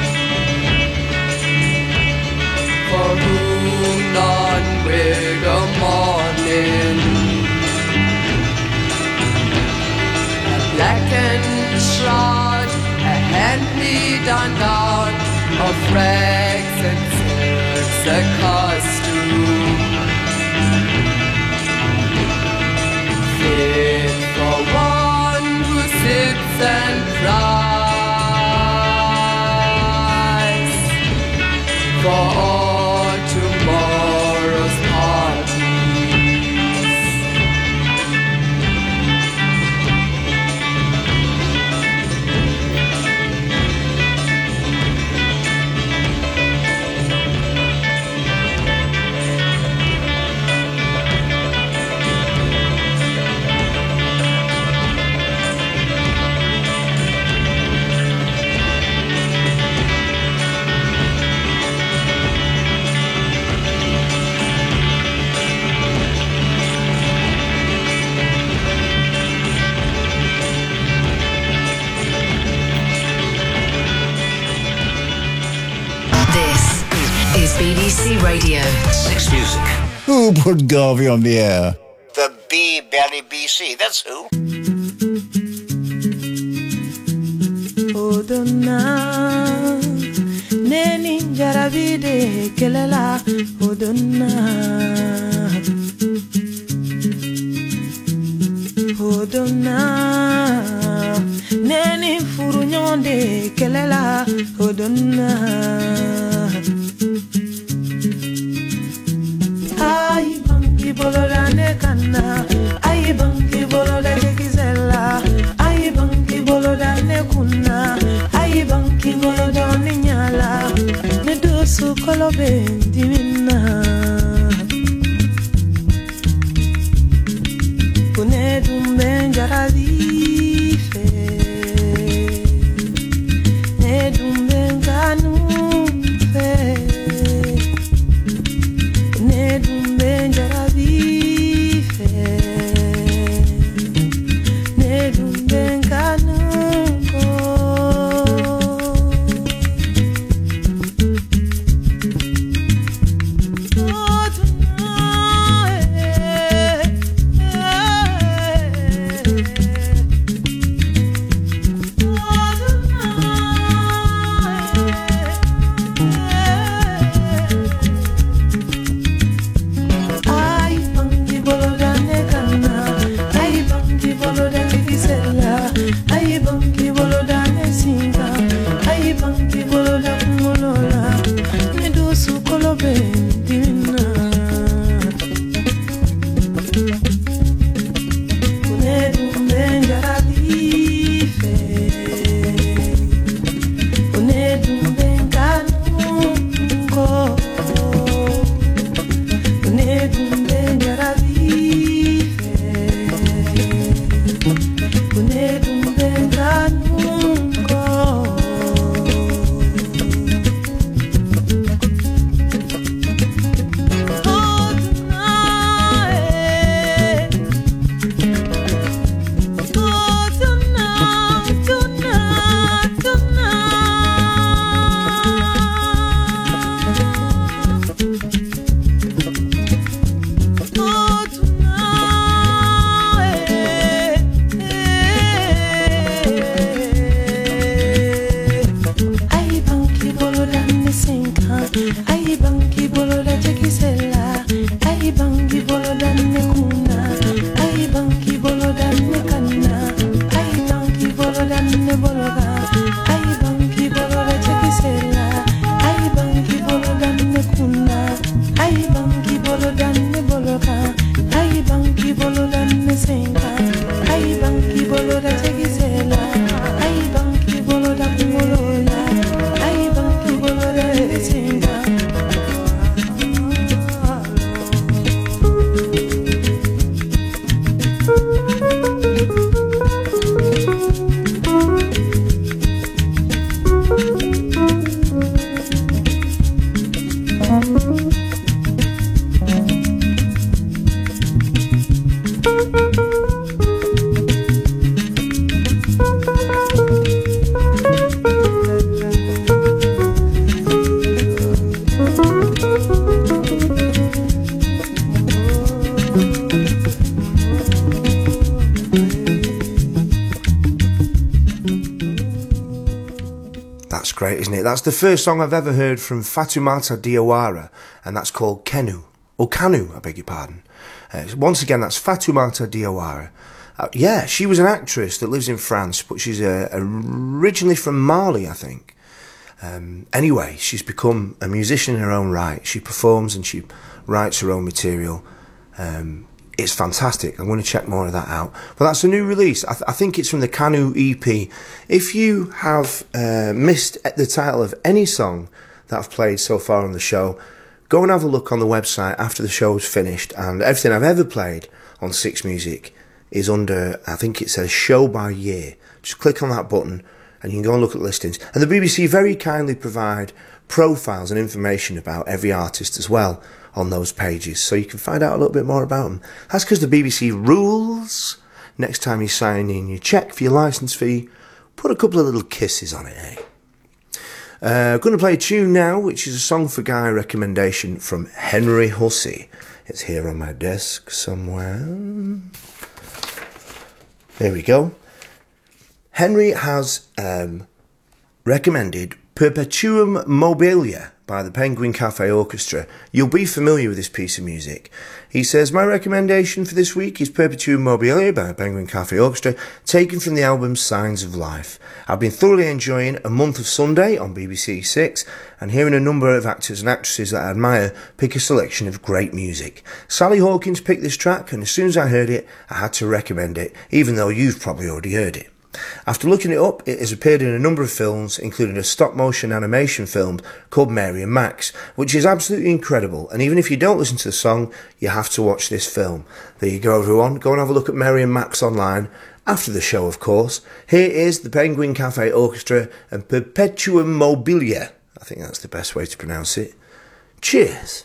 for whom none will go morning. Blackened shroud, a hand-me-down gown of rags and silks, a costume fit for one who sits and cries for all tomorrow's parties. BBC Radio. Six Music. Who put Garvey on the air? The B-Belly BC, that's who. Odonna Neni jaravide kelela Odonna Odonna Neni furunyonde kelela Odonna Ay banki bolorane kana Ay banki bolorane kizela Ay banki bolorane kuna Ay banki bolorane nyala Nedosu kolobe dimina Kunedum benjaravife Nedum benganufe Nedum benjaravife Nedum benganuko Oh tonight Ay, great, isn't it? That's the first song I've ever heard from Fatoumata Diawara, and that's called Kanu. Oh, Kanu, I beg your pardon. Once again, that's Fatoumata Diawara. Yeah, she was an actress that lives in France, but she's originally from Mali, I think. Anyway, she's become a musician in her own right. She performs and she writes her own material. It's fantastic. I'm going to check more of that out. But that's a new release. I think it's from the Kanu EP. If you have missed the title of any song that I've played so far on the show, go and have a look on the website after the show's finished. And everything I've ever played on Six Music is under, I think it says show by year. Just click on that button and you can go and look at the listings. And the BBC very kindly provide profiles and information about every artist as well on those pages, so you can find out a little bit more about them. That's because the BBC rules. Next time you sign in your cheque for your licence fee, put a couple of little kisses on it, eh? Going to play a tune now, which is a Song for Guy recommendation from Henry Hussey. It's here on my desk somewhere. There we go. Henry has recommended Perpetuum Mobilia by the Penguin Cafe Orchestra. You'll be familiar with this piece of music. He says, my recommendation for this week is Perpetuum Mobilia by the Penguin Cafe Orchestra, taken from the album Signs of Life. I've been thoroughly enjoying A Month of Sunday on BBC Six, and hearing a number of actors and actresses that I admire pick a selection of great music. Sally Hawkins picked this track, and as soon as I heard it, I had to recommend it, even though you've probably already heard it. After looking it up, it has appeared in a number of films, including a stop-motion animation film called Mary and Max, which is absolutely incredible, and even if you don't listen to the song, you have to watch this film. There you go, everyone. Go and have a look at Mary and Max online, after the show, of course. Here is the Penguin Cafe Orchestra and Perpetuum Mobilia. I think that's the best way to pronounce it. Cheers!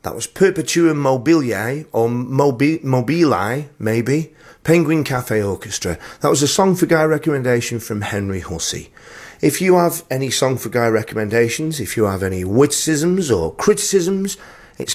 That was Perpetuum Mobile, or Mobili, maybe. Penguin Cafe Orchestra. That was a Song for Guy recommendation from Henry Hussey. If you have any Song for Guy recommendations, if you have any witticisms or criticisms, it's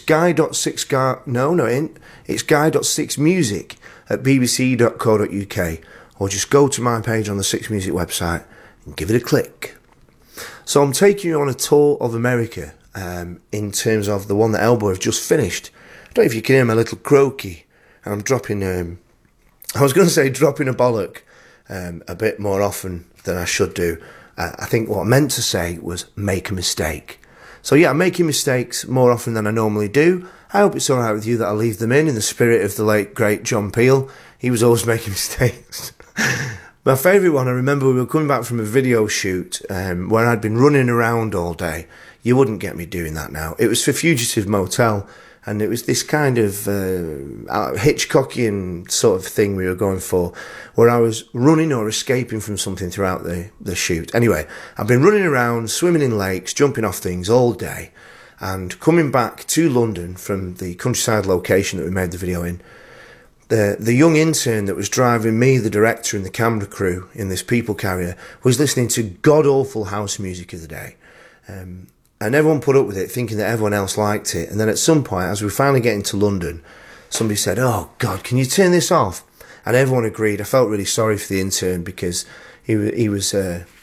it's guy.6music at bbc.co.uk, or just go to my page on the Six Music website and give it a click. So I'm taking you on a tour of America, in terms of the one that Elbow have just finished. I don't know if you can hear my little croaky, and I'm dropping, I was going to say dropping a bollock a bit more often than I should do. I think what I meant to say was make a mistake. So yeah, I'm making mistakes more often than I normally do. I hope it's alright with you that I leave them in the spirit of the late, great John Peel. He was always making mistakes. My favourite one, I remember we were coming back from a video shoot where I'd been running around all day. You wouldn't get me doing that now. It was for Fugitive Motel, and it was this kind of Hitchcockian sort of thing we were going for, where I was running or escaping from something throughout the shoot. Anyway, I've been running around, swimming in lakes, jumping off things all day, and coming back to London from the countryside location that we made the video in. The young intern that was driving me, the director, and the camera crew in this people carrier was listening to god-awful house music of the day. And everyone put up with it, thinking that everyone else liked it. And then at some point, as we finally get into London, somebody said, "Oh, God, can you turn this off?" And everyone agreed. I felt really sorry for the intern because he was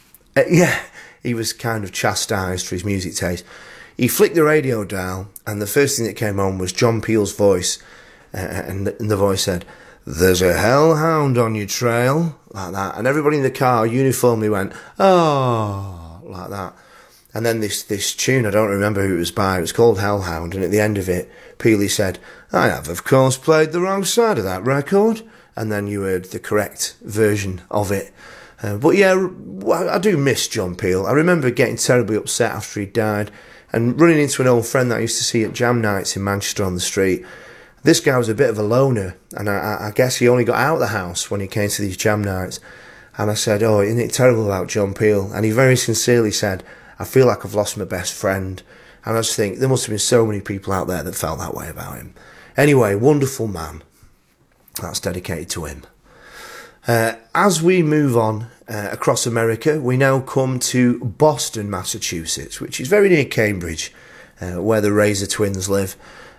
kind of chastised for his music taste. He flicked the radio dial, and the first thing that came on was John Peel's voice. And the voice said, "There's a hellhound on your trail," like that. And everybody in the car uniformly went, "Oh," like that. And then this tune, I don't remember who it was by, it was called Hellhound, and at the end of it, Peely said, "I have, of course, played the wrong side of that record." And then you heard the correct version of it. But yeah, I do miss John Peel. I remember getting terribly upset after he died, and running into an old friend that I used to see at jam nights in Manchester on the street. This guy was a bit of a loner, and I guess he only got out of the house when he came to these jam nights. And I said, "Oh, isn't it terrible about John Peel?" And he very sincerely said, "I feel like I've lost my best friend." And I just think there must have been so many people out there that felt that way about him. Anyway, wonderful man. That's dedicated to him. As we move on across America, we now come to Boston, Massachusetts, which is very near Cambridge, where the Razor Twins live.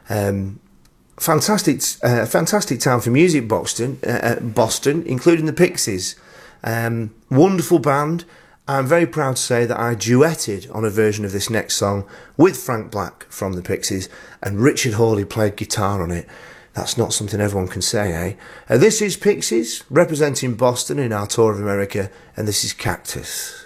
Fantastic town for music, Boston, including the Pixies. Wonderful band. I'm very proud to say that I duetted on a version of this next song with Frank Black from the Pixies, and Richard Hawley played guitar on it. That's not something everyone can say, eh? This is Pixies, representing Boston in our tour of America, and this is Cactus.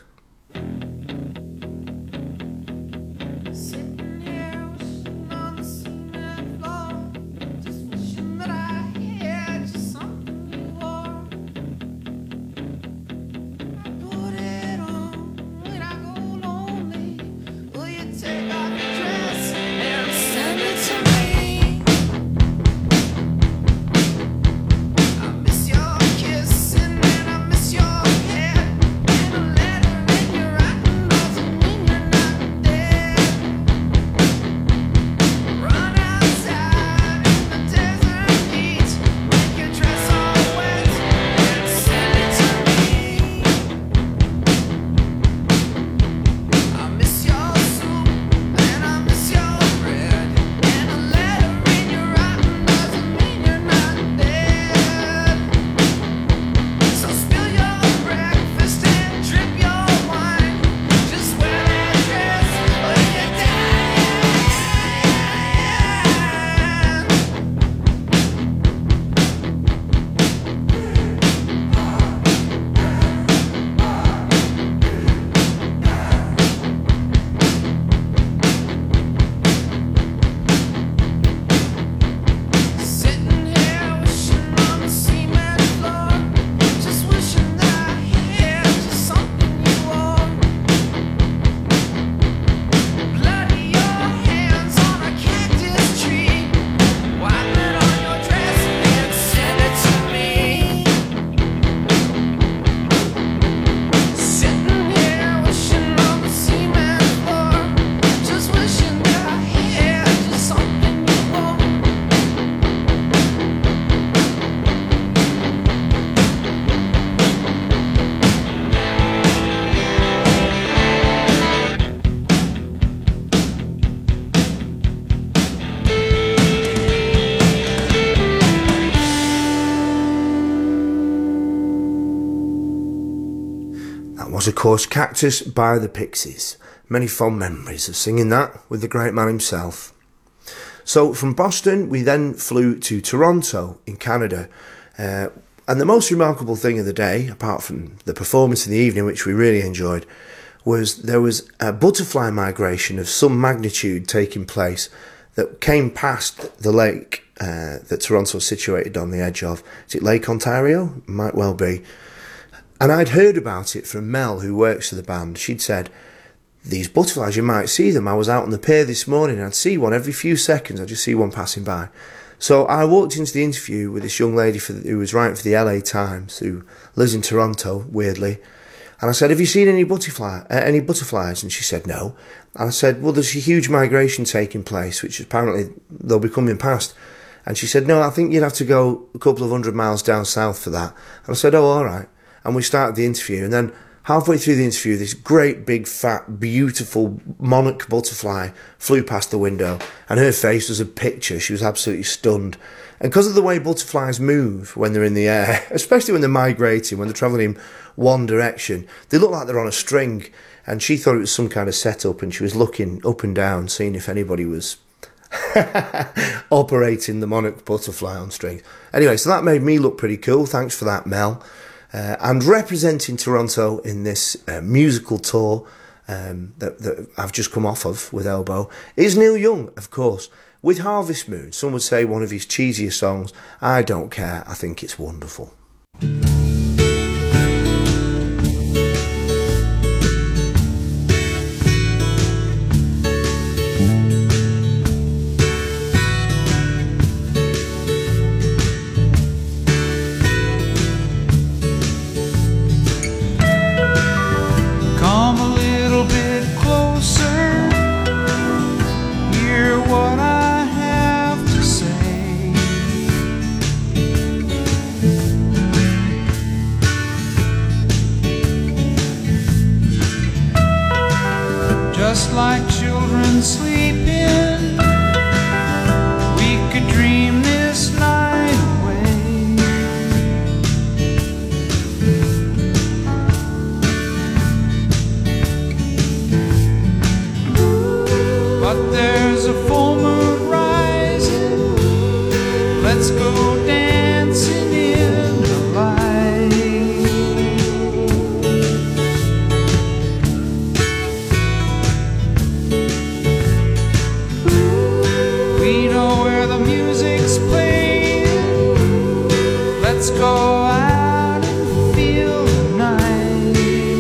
Kissing and I miss your head, and a letter in your eyes. was, of course, Cactus by the Pixies. Many fond memories of singing that with the great man himself. So from Boston, we then flew to Toronto in Canada. And the most remarkable thing of the day, apart from the performance in the evening, which we really enjoyed, was there was a butterfly migration of some magnitude taking place that came past the lake that Toronto is situated on the edge of. Is it Lake Ontario? Might well be. And I'd heard about it from Mel, who works for the band. She'd said, these butterflies, you might see them. I was out on the pier this morning, and I'd see one every few seconds. I'd just see one passing by. So I walked into the interview with this young lady who was writing for the LA Times, who lives in Toronto, weirdly. And I said, have you seen any butterflies? And she said, no. And I said, well, there's a huge migration taking place, which apparently they'll be coming past. And she said, no, I think you'd have to go a couple of 100 miles down south for that. And I said, oh, all right. And we started the interview. And then halfway through the interview, this great, big, fat, beautiful monarch butterfly flew past the window. And her face was a picture. She was absolutely stunned. And because of the way butterflies move when they're in the air, especially when they're migrating, when they're travelling in one direction, they look like they're on a string. And she thought it was some kind of setup, and she was looking up and down, seeing if anybody was operating the monarch butterfly on strings. Anyway, so that made me look pretty cool. Thanks for that, Mel. And representing Toronto in this musical tour that I've just come off of with Elbow is Neil Young, of course, with Harvest Moon. Some would say one of his cheesiest songs. I don't care. I think it's wonderful. Just like children sleeping, we could dream this night away. But there's a full moon rising, let's go dancing in the light. Let's go out and feel the night.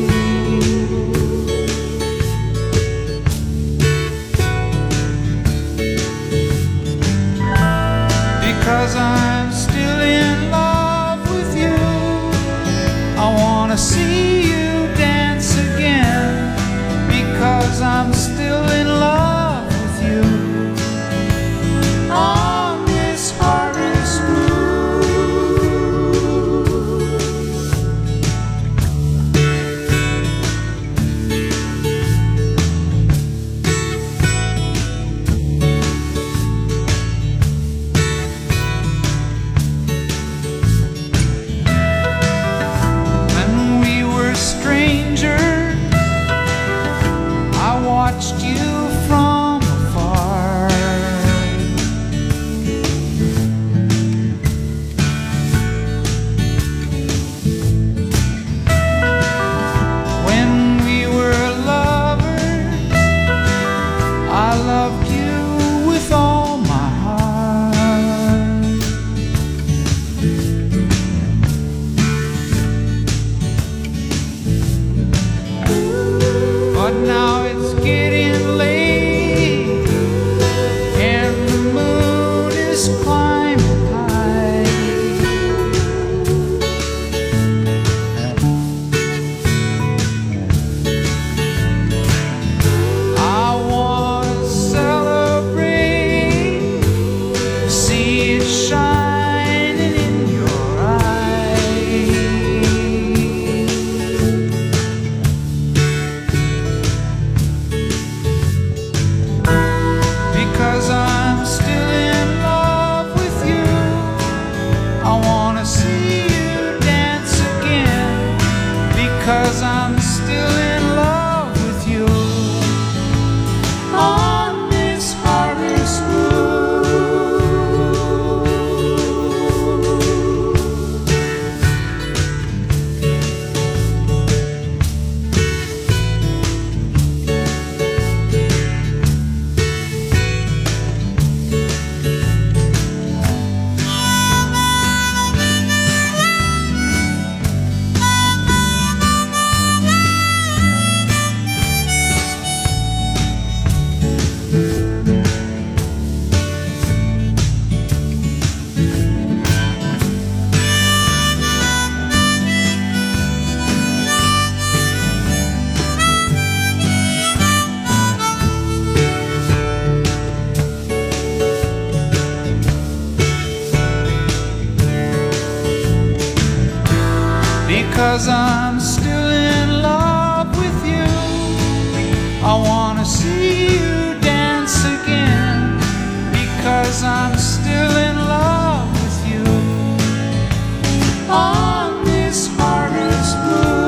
Because I'm still in love with you, I wanna see you dance again. Because I'm still in love with you. On this harvest moon. 'cause I'm still in love with you. I wanna see you dance again, because I'm still in love with you. On this harvest moon.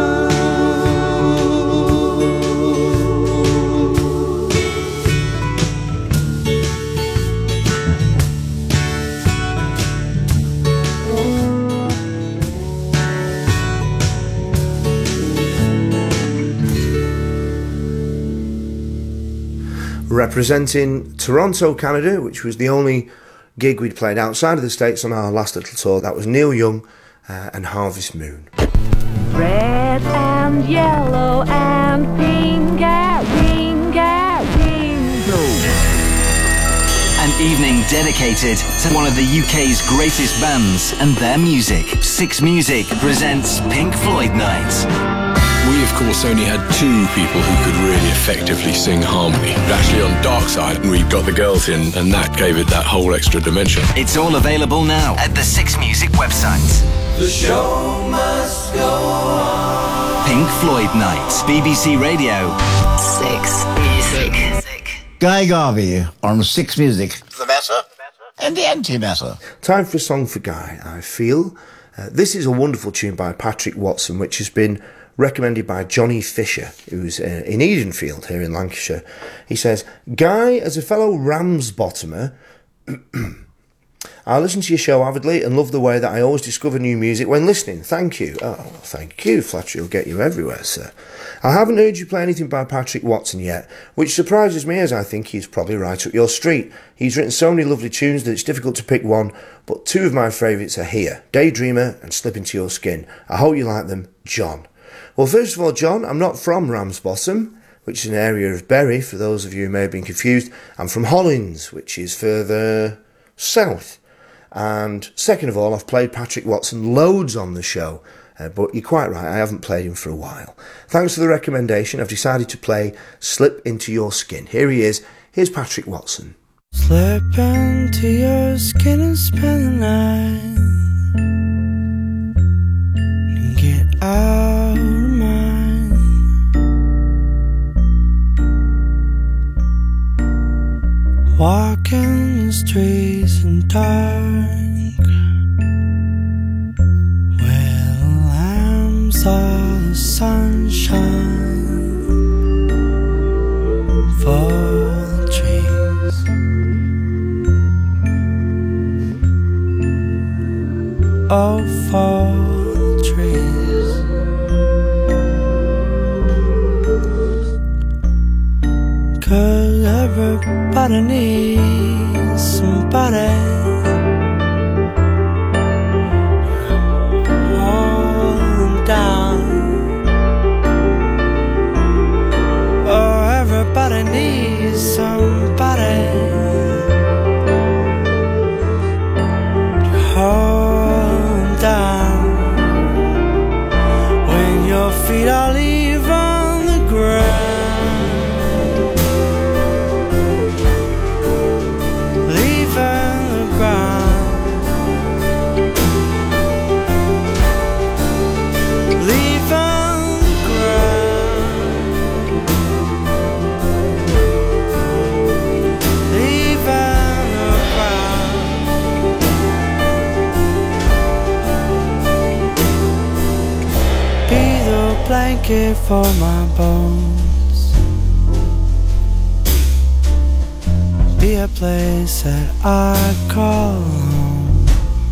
Representing Toronto, Canada, which was the only gig we'd played outside of the States on our last little tour. That was Neil Young and Harvest Moon. Red and yellow and pink and green and rainbow. An evening dedicated to one of the UK's greatest bands and their music. Six Music presents Pink Floyd Night. We, of course, only had two people who could really effectively sing harmony. Actually, on Dark Side, we got the girls in, and that gave it that whole extra dimension. It's all available now at the Six Music website. The show must go on. Pink Floyd Night, BBC Radio. Six Music. Guy Garvey on Six Music. The matter? And the antimatter. Time for a song for Guy, I feel. This is a wonderful tune by Patrick Watson, which has been recommended by Johnny Fisher, who's in Edenfield here in Lancashire. He says, Guy, as a fellow Ramsbottomer, I listen to your show avidly and love the way that I always discover new music when listening. Thank you. Oh, thank you. Flattery will get you everywhere, sir. I haven't heard you play anything by Patrick Watson yet, which surprises me, as I think he's probably right up your street. He's written so many lovely tunes that it's difficult to pick one, but two of my favourites are here, Daydreamer and Slip Into Your Skin. I hope you like them, John. Well, first of all, John, I'm not from Ramsbottom, which is an area of Bury, for those of you who may have been confused. I'm from Hollins, which is further south. And second of all, I've played Patrick Watson loads on the show, but you're quite right, I haven't played him for a while. Thanks for the recommendation. I've decided to play Slip Into Your Skin. Here he is. Here's Patrick Watson. Slip into your skin and spend the night. Get out of mine. Walking the streets in dark, where the lamps of the sunshine for the trees. Oh, for the trees. 'Cause everybody needs somebody. Hold them down. Oh, everybody needs somebody to hold them down. When your feet are leave on the ground. Blanket for my bones. Be a place that I call home.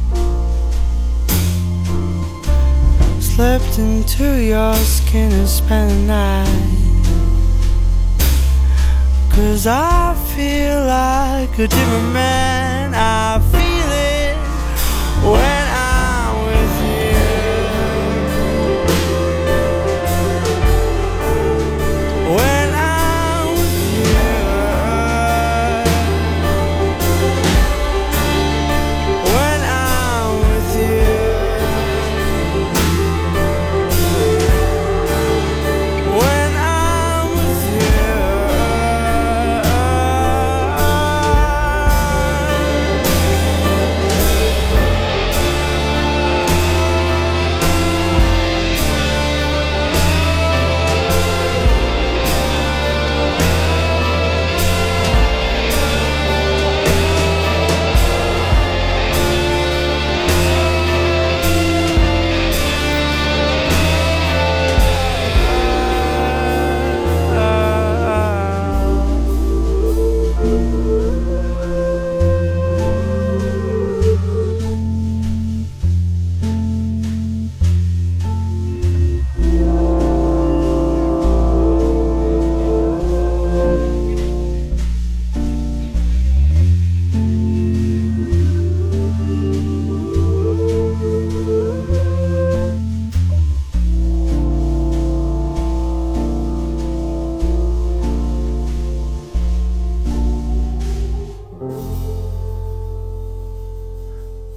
Slipped into your skin and spent the night. 'Cause I feel like a different man. I feel it when I'm with you. When I'm with you, when I'm with you, when I'm with you.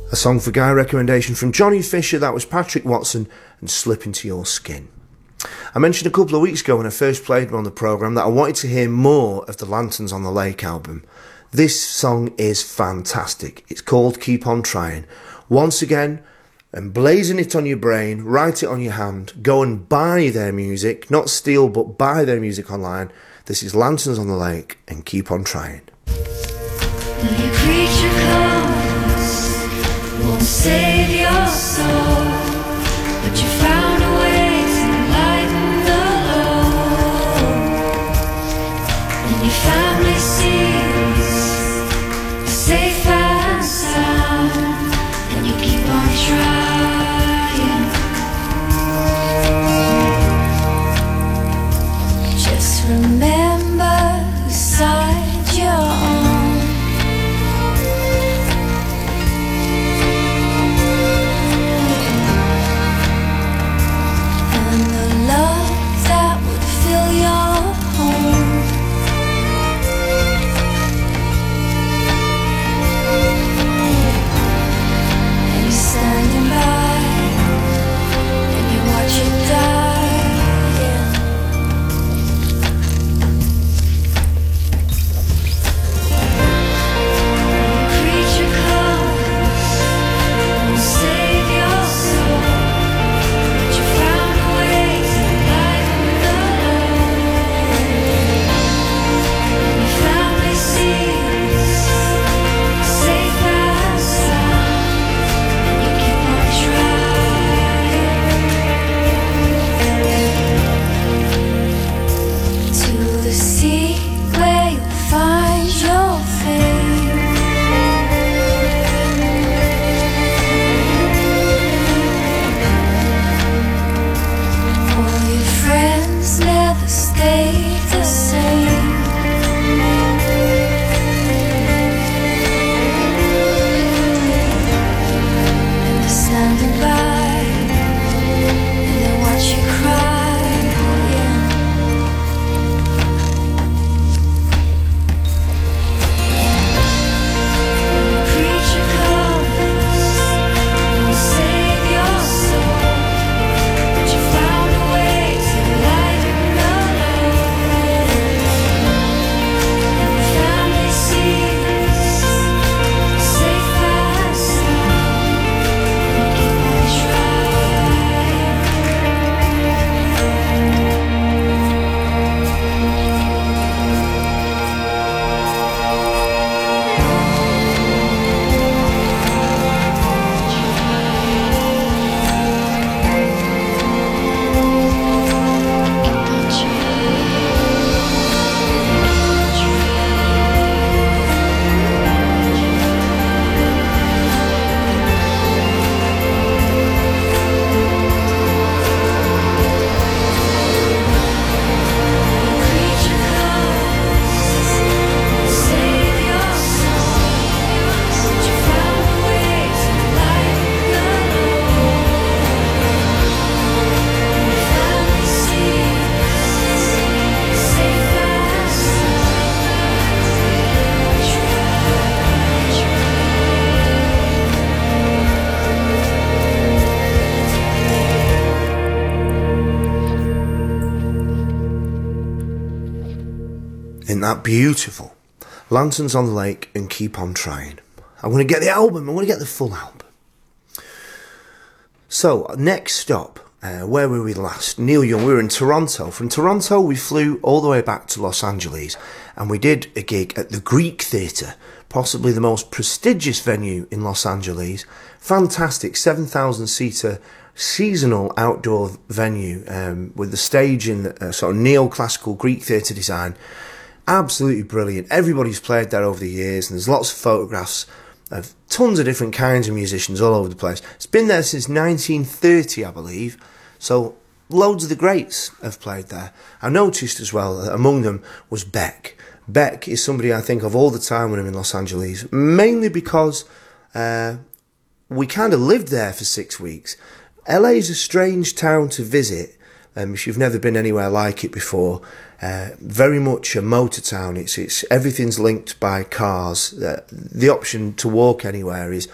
A Song for Guy recommendation from Johnny Fisher. That was Patrick Watson and Slip Into Your Skin. I mentioned a couple of weeks ago when I first played them on the programme that I wanted to hear more of the Lanterns on the Lake album. This song is fantastic. It's called Keep On Trying. Once again, emblazon it on your brain, write it on your hand, go and buy their music, not steal but buy their music online. This is Lanterns on the Lake and Keep On Trying. Your creature comes, won't save your soul, but you found a way to lighten the load. And your family seems safe and sound, and you keep on trying. Just remember whose side you're on. Isn't that beautiful? Lanterns on the Lake and Keep On Trying. I want to get the album. I want to get the full album. So, next stop, where were we last? Neil Young, we were in Toronto. From Toronto, we flew all the way back to Los Angeles, and we did a gig at the Greek Theatre, possibly the most prestigious venue in Los Angeles. Fantastic, 7,000-seater seasonal outdoor venue with the stage in sort of neoclassical Greek theatre design. Absolutely brilliant. Everybody's played there over the years, and there's lots of photographs of tons of different kinds of musicians all over the place. It's been there since 1930, I believe, so loads of the greats have played there. I noticed as well that among them was Beck. Beck is somebody I think of all the time when I'm in Los Angeles, mainly because we kind of lived there for 6 weeks. LA is a strange town to visit if you've never been anywhere like it before. Very much a motor town. It's everything's linked by cars. The option to walk anywhere is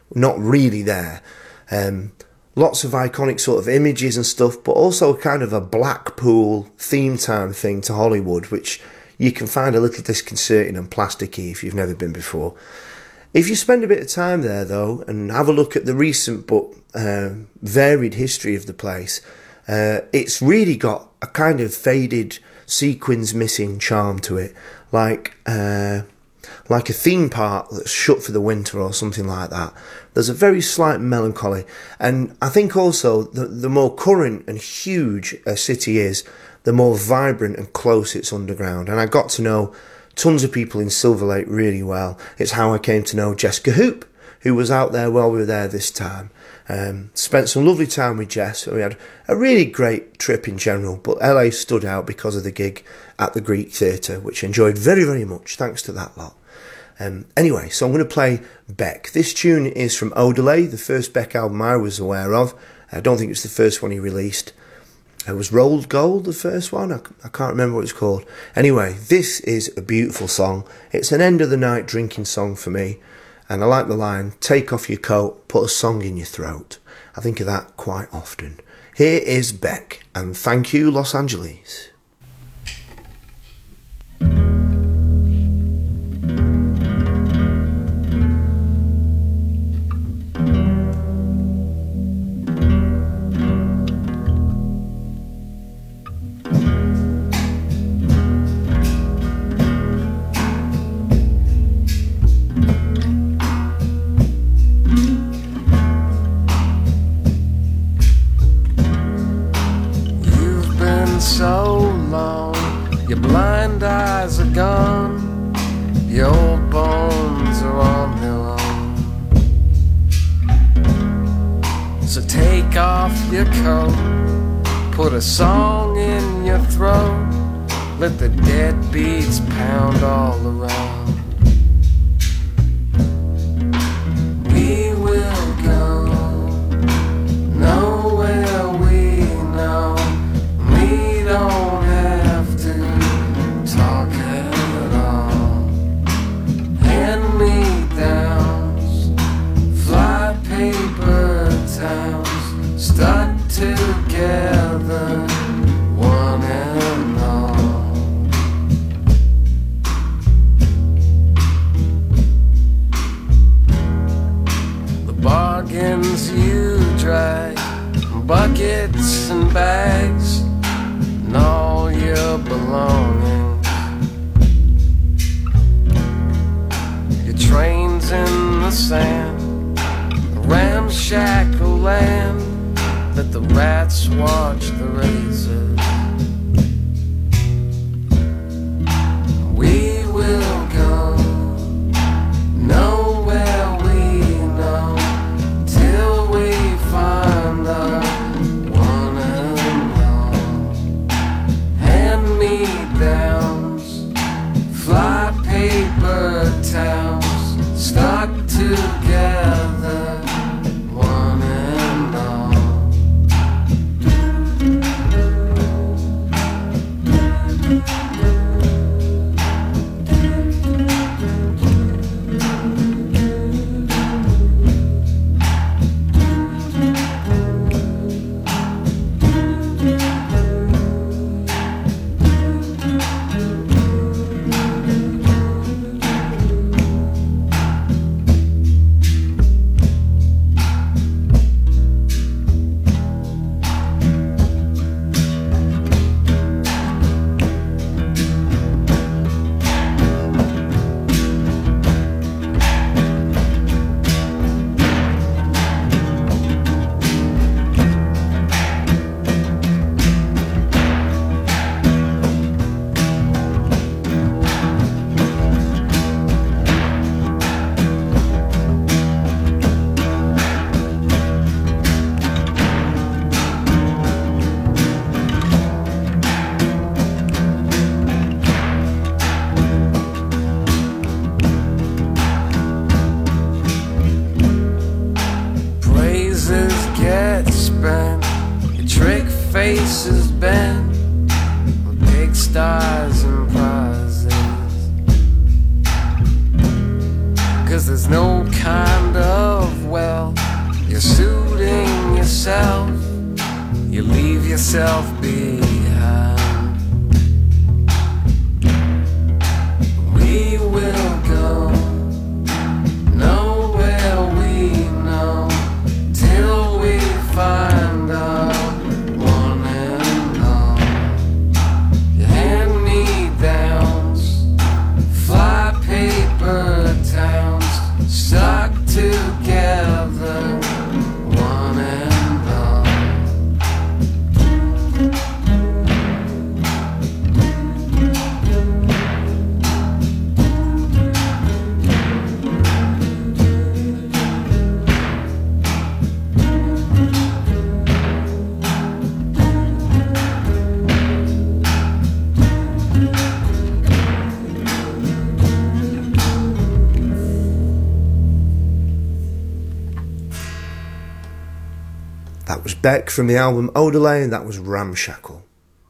not really there. Lots of iconic sort of images and stuff, but also kind of a Blackpool theme time thing to Hollywood, which you can find a little disconcerting and plasticky if you've never been before. If you spend a bit of time there, though, and have a look at the recent but varied history of the place, it's really got a kind of faded, sequins missing charm to it, like a theme park that's shut for the winter or something like that. There's a very slight melancholy, and I think also the more current and huge a city is, the more vibrant and close its underground. And I got to know tons of people in Silver Lake really well. It's how I came to know Jessica Hoop, who was out there while we were there this time. Spent some lovely time with Jess. We had a really great trip in general, but LA stood out because of the gig at the Greek Theatre, which I enjoyed very, very much. Thanks to that lot. Anyway, so I'm going to play Beck. This tune is from Odelay, the first Beck album I was aware of. I don't think it's the first one he released. It was Rolled Gold, the first one. I can't remember what it's called. Anyway, this is a beautiful song. It's an end of the night drinking song for me. And I like the line, take off your coat, put a song in your throat. I think of that quite often. Here is Beck, and thank you, Los Angeles. Put a song in your throat, let the dead beats pound all around. We will go nowhere we know. We don't have to talk at all. Hand-me-downs, fly paper towns, stuck together, one and all. The bargains you drag, buckets and bags, and all your belongings. Your trains in the sand, a ramshackle land. Let the rats watch the razors. We will go nowhere we know till we find the one and all. Hand-me-downs, fly paper towns, stuck together, one and all. Faces bent with big stars and prizes, 'cause there's no kind of weather together, one and all. That was Beck from the album Odelay, and that was Ramshackle.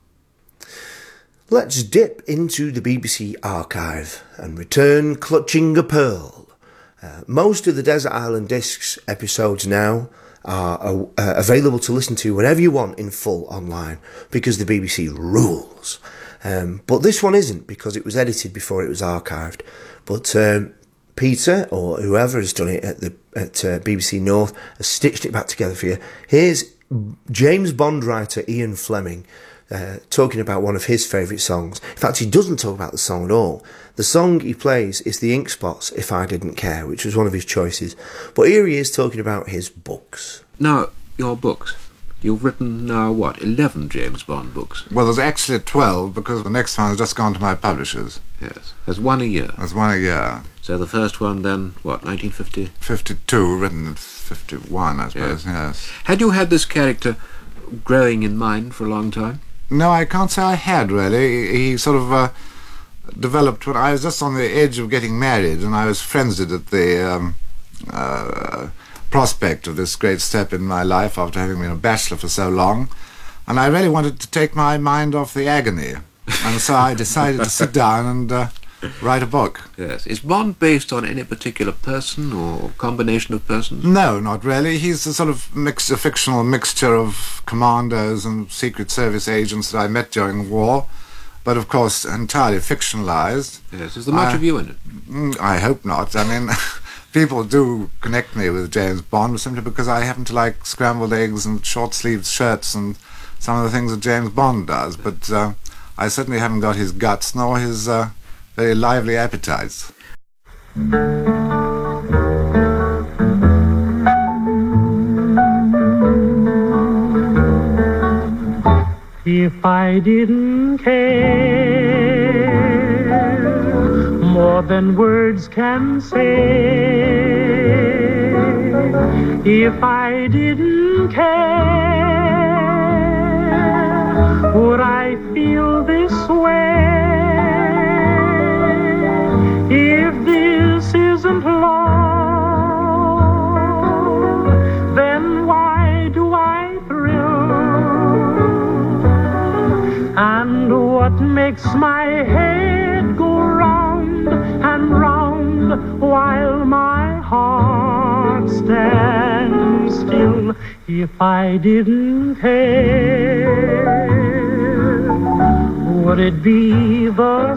Let's dip into the BBC archive and return clutching a pearl. Most of the Desert Island Discs episodes now are available to listen to whenever you want in full online, because the BBC rules. But this one isn't, because it was edited before it was archived. But Peter, or whoever has done it at BBC North, has stitched it back together for you. Here's James Bond writer Ian Fleming talking about one of his favourite songs. In fact, he doesn't talk about the song at all. The song he plays is the Ink Spots, If I Didn't Care, which was one of his choices. But here he is talking about his books. Now, your books. You've written now, 11 James Bond books? Well, there's actually 12, because the next one has just gone to my publishers. Yes. There's one a year? There's one a year. So the first one then, 1950? 52, written in 51, I suppose, yes. Had you had this character growing in mind for a long time? No, I can't say I had, really. He sort of developed when I was just on the edge of getting married, and I was frenzied at the prospect of this great step in my life after having been a bachelor for so long, and I really wanted to take my mind off the agony, and so I decided to sit down and write a book. Yes. Is Bond based on any particular person or combination of persons? No, not really. He's a sort of fictional mixture of commandos and Secret Service agents that I met during the war, but of course entirely fictionalized. Yes. Is there much of you in it? I hope not. I mean, people do connect me with James Bond simply because I happen to like scrambled eggs and short-sleeved shirts and some of the things that James Bond does, but I certainly haven't got his guts nor his very lively appetites. If I didn't care more than words can say, if I didn't care, would I feel this way? If this isn't love, then why do I thrill? And what makes my head go round and round while my heart stands still? If I didn't care, would it be the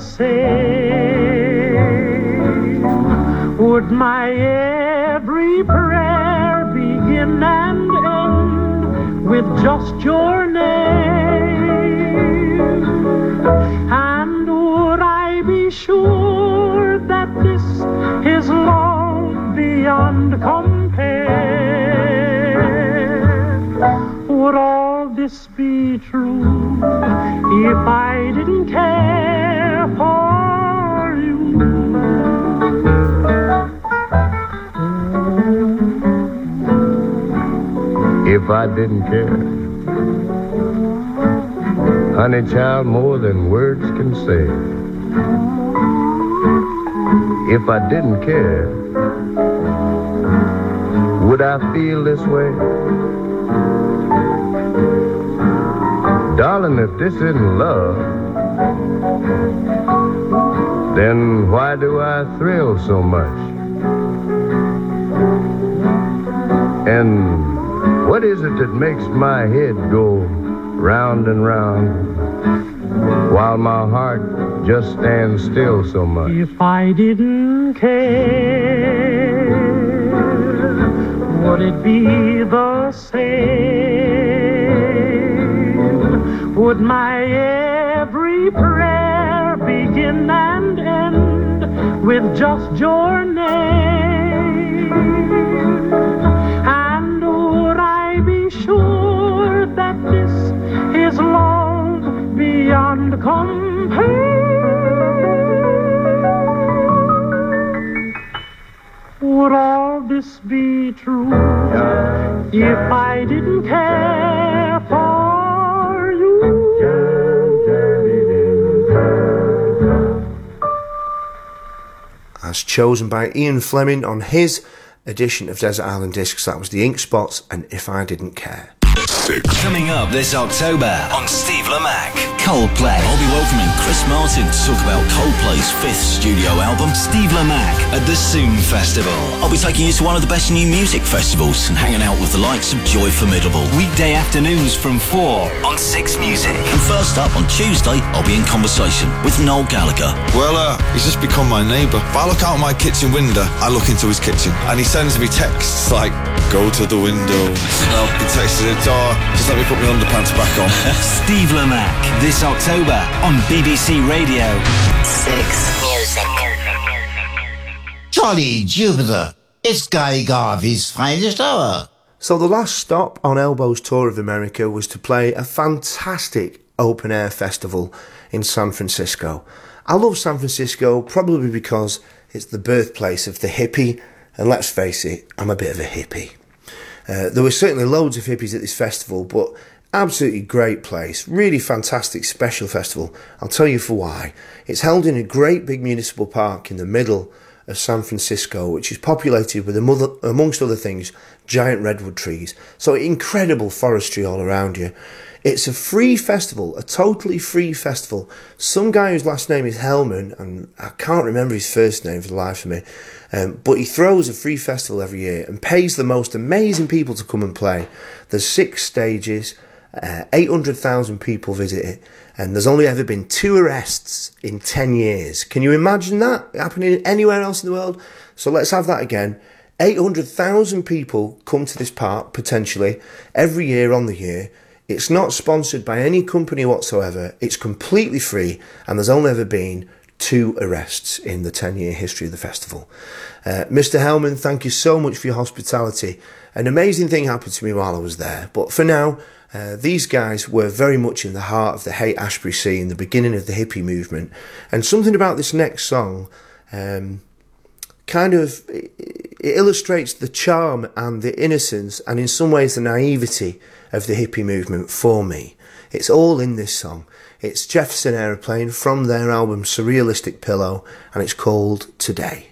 same? Would my every prayer begin and end with just your name? And would I be sure that this is love beyond compare? Would all this be true if I didn't care for you? If I didn't care, honey child, more than words can say. If I didn't care, would I feel this way? Darling, if this isn't love, then why do I thrill so much? And what is it that makes my head go round and round while my heart just stands still so much? If I didn't care, would it be the same? Would my every prayer begin and end with just your name? be true if I didn't care for you. As chosen by Ian Fleming on his edition of Desert Island Discs, that was the Ink Spots and If I Didn't Care. Coming up this October on Steve Lamacq, Coldplay. I'll be welcoming Chris Martin to talk about Coldplay's 5th studio album. Steve Lamacq at the Soon Festival. I'll be taking you to one of the best new music festivals and hanging out with the likes of Joy Formidable. Weekday afternoons from 4 on 6 Music. And first up on Tuesday, I'll be in conversation with Noel Gallagher. Well, he's just become my neighbour. If I look out my kitchen window, I look into his kitchen, and he sends me texts like, "Go to the window." He texts the door, "Just let me put my underpants back on." Steve Lamacq this October on BBC Radio 6 Music. Jolly Jupiter, it's Guy Garvey's finest hour. So the last stop on Elbow's tour of America was to play a fantastic open-air festival in San Francisco. I love San Francisco probably because it's the birthplace of the hippie, and let's face it, I'm a bit of a hippie. There were certainly loads of hippies at this festival, but absolutely great place. Really fantastic special festival. I'll tell you for why. It's held in a great big municipal park in the middle of San Francisco, which is populated with, amongst other things, giant redwood trees. So incredible forestry all around you. It's a free festival, a totally free festival. Some guy whose last name is Hellman, and I can't remember his first name for the life of me, but he throws a free festival every year and pays the most amazing people to come and play. There's 6 stages, 800,000 people visit it, and there's only ever been 2 arrests in 10 years. Can you imagine that happening anywhere else in the world? So let's have that again. 800,000 people come to this park, potentially, every year on the year. It's not sponsored by any company whatsoever. It's completely free, and there's only ever been 2 arrests in the 10-year history of the festival. Mr. Hellman, thank you so much for your hospitality. An amazing thing happened to me while I was there, but for now, these guys were very much in the heart of the Haight-Ashbury scene, the beginning of the hippie movement, and something about this next song it illustrates the charm and the innocence and in some ways the naivety of the hippie movement for me. It's all in this song. It's Jefferson Aeroplane from their album Surrealistic Pillow, and it's called Today.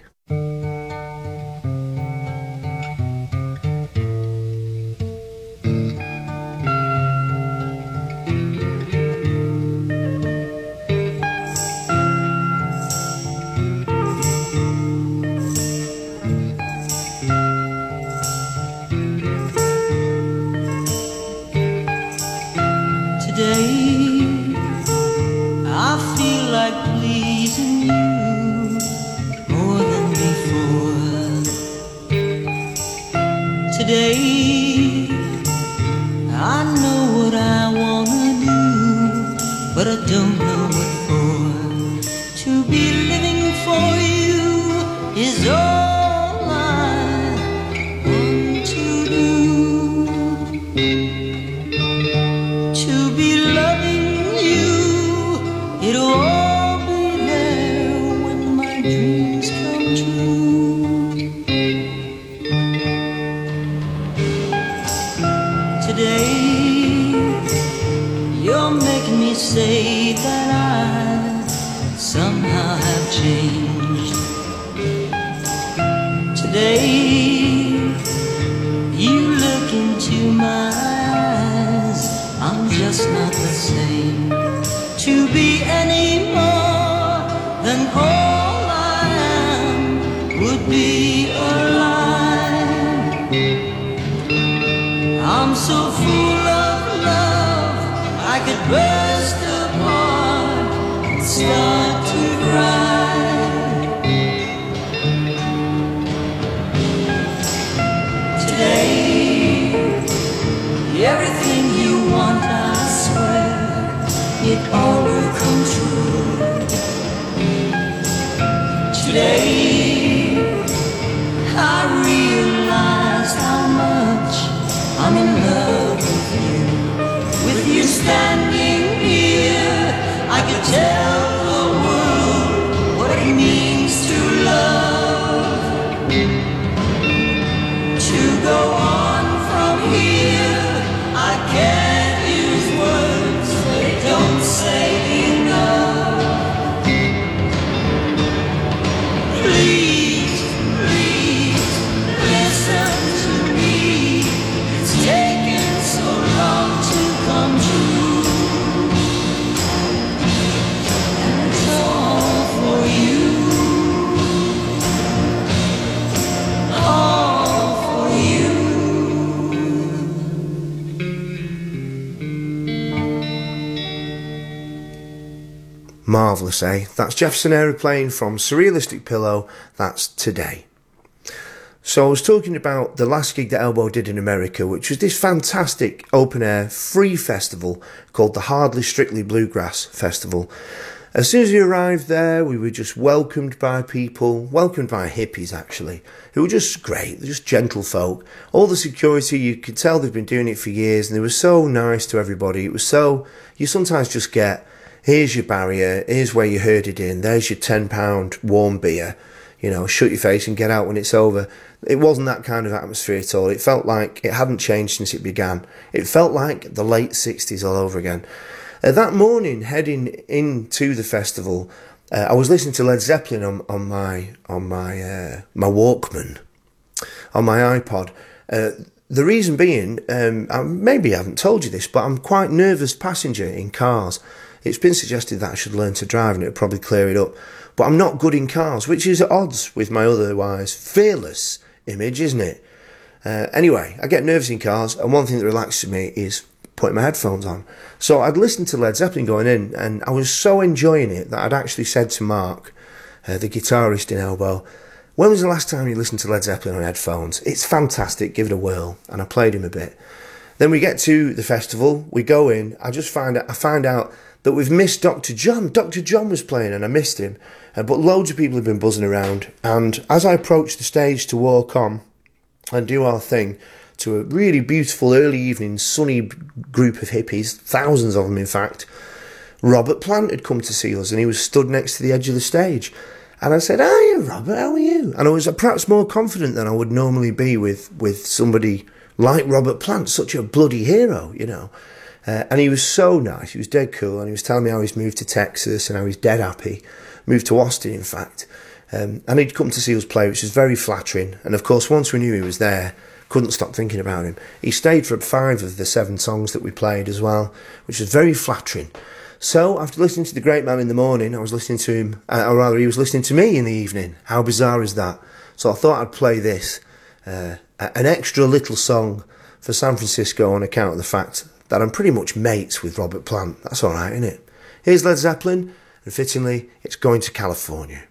go on from here. I can't use words, they don't say enough. Please, please, listen to me. It's taken so long to come true. And it's all for you. All for you. Marvellous, eh? That's Jefferson Aeroplane from Surrealistic Pillow. That's Today. So I was talking about the last gig that Elbow did in America, which was this fantastic open-air free festival called the Hardly Strictly Bluegrass Festival. As soon as we arrived there, we were just welcomed by people, welcomed by hippies actually, who were just great, just gentle folk. All the security, you could tell they've been doing it for years, and they were so nice to everybody. It was so, you sometimes just get, here's your barrier, here's where you herded in, there's your £10 warm beer, you know, shut your face and get out when it's over. It wasn't that kind of atmosphere at all. It felt like it hadn't changed since it began. It felt like the late 60s all over again. That morning, heading into the festival, I was listening to Led Zeppelin on my Walkman, on my iPod. The reason being, maybe I haven't told you this, but I'm quite nervous passenger in cars. It's been suggested that I should learn to drive and it'll probably clear it up. But I'm not good in cars, which is at odds with my otherwise fearless image, isn't it? Anyway, I get nervous in cars, and one thing that relaxes me is putting my headphones on. So I'd listened to Led Zeppelin going in, and I was so enjoying it that I'd actually said to Mark, the guitarist in Elbow, when was the last time you listened to Led Zeppelin on headphones? It's fantastic, give it a whirl. And I played him a bit. Then we get to the festival, we go in, I find out that we've missed Dr. John. Dr. John was playing and I missed him. But loads of people have been buzzing around. And as I approached the stage to walk on and do our thing to a really beautiful early evening, sunny group of hippies, thousands of them in fact, Robert Plant had come to see us and he was stood next to the edge of the stage. And I said, "Hiya, Robert, how are you?" And I was perhaps more confident than I would normally be with somebody like Robert Plant, such a bloody hero, you know. And he was so nice, he was dead cool, and he was telling me how he's moved to Texas and how he's dead happy, moved to Austin in fact, and he'd come to see us play, which was very flattering. And of course, once we knew he was there, couldn't stop thinking about him. He stayed for 5 of the 7 songs that we played as well, which was very flattering. So after listening to the great man in the morning, I was listening to him, or rather he was listening to me in the evening. How bizarre is that? So I thought I'd play this, an extra little song for San Francisco on account of the fact that I'm pretty much mates with Robert Plant. That's all right, isn't it? Here's Led Zeppelin, and fittingly, it's Going to California.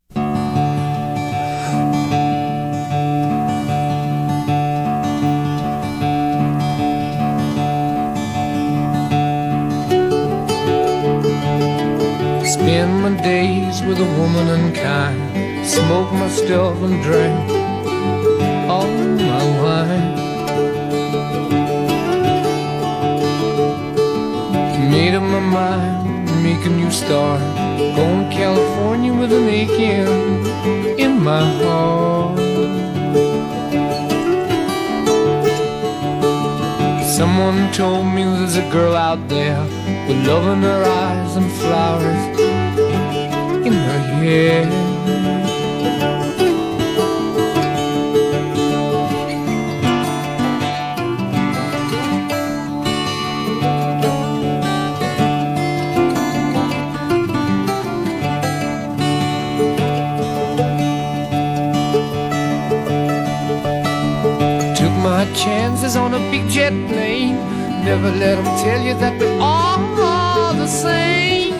Spend my days with a woman unkind, smoke my stuff and drink all my wine. Made up my mind, make a new start, going to California with an aching in my heart. Someone told me there's a girl out there with love in her eyes and flowers in her hair. Took my chances on a big jet plane. Never let them tell you that we're all the same.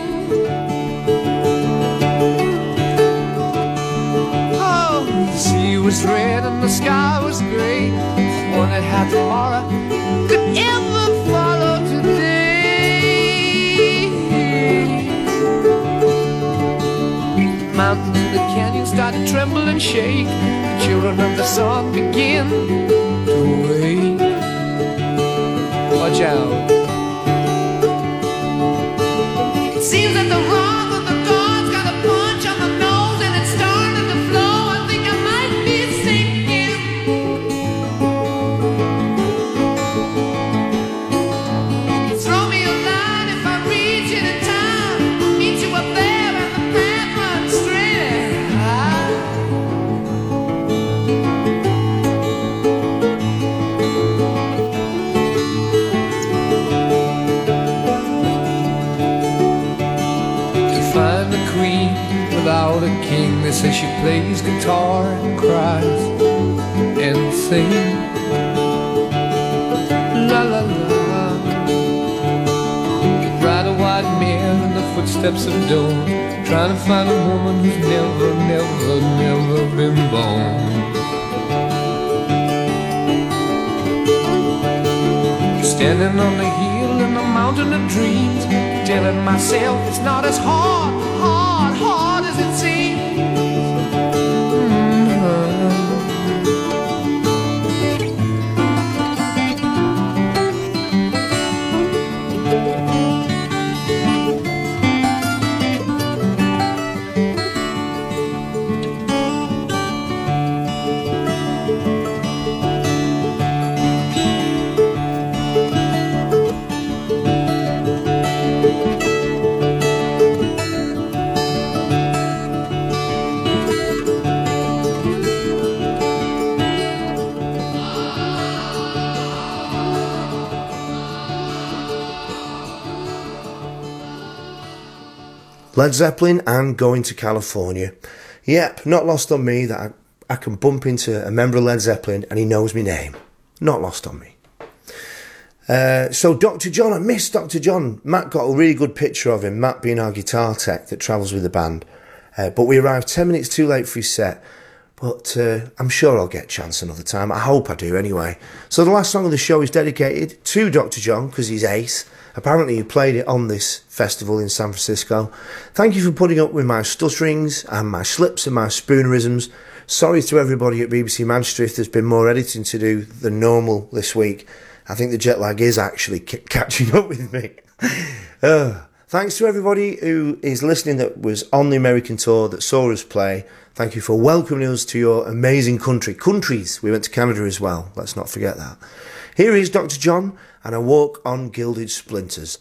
Oh, the sea was red and the sky was gray. Wondered how tomorrow could ever follow today. Mountains in the canyon start to tremble and shake. The children of the sun begin to wake. Watch out. It seems that the wrong of the gods got a punch on the nose and it's starting to flow. I think I might be sinking. she plays guitar and cries and sings. La la la. Ride a white mare in the footsteps of dawn, trying to find a woman who's never, never, never been born. Standing on the hill in the mountain of dreams, telling myself it's not as hard, hard, hard as it seems. Led Zeppelin and Going to California. Yep, not lost on me that I can bump into a member of Led Zeppelin and he knows my name. Not lost on me. So Dr. John, I missed Dr. John. Matt got a really good picture of him, Matt being our guitar tech that travels with the band. But we arrived 10 minutes too late for his set. But I'm sure I'll get a chance another time. I hope I do anyway. So the last song of the show is dedicated to Dr. John because he's ace. Apparently you played it on this festival in San Francisco. Thank you for putting up with my stutterings and my slips and my spoonerisms. Sorry to everybody at BBC Manchester if there's been more editing to do than normal this week. I think the jet lag is actually catching up with me. Thanks to everybody who is listening that was on the American tour that saw us play. Thank you for welcoming us to your amazing countries. We went to Canada as well. Let's not forget that. Here is Dr. John and A Walk on Gilded Splinters.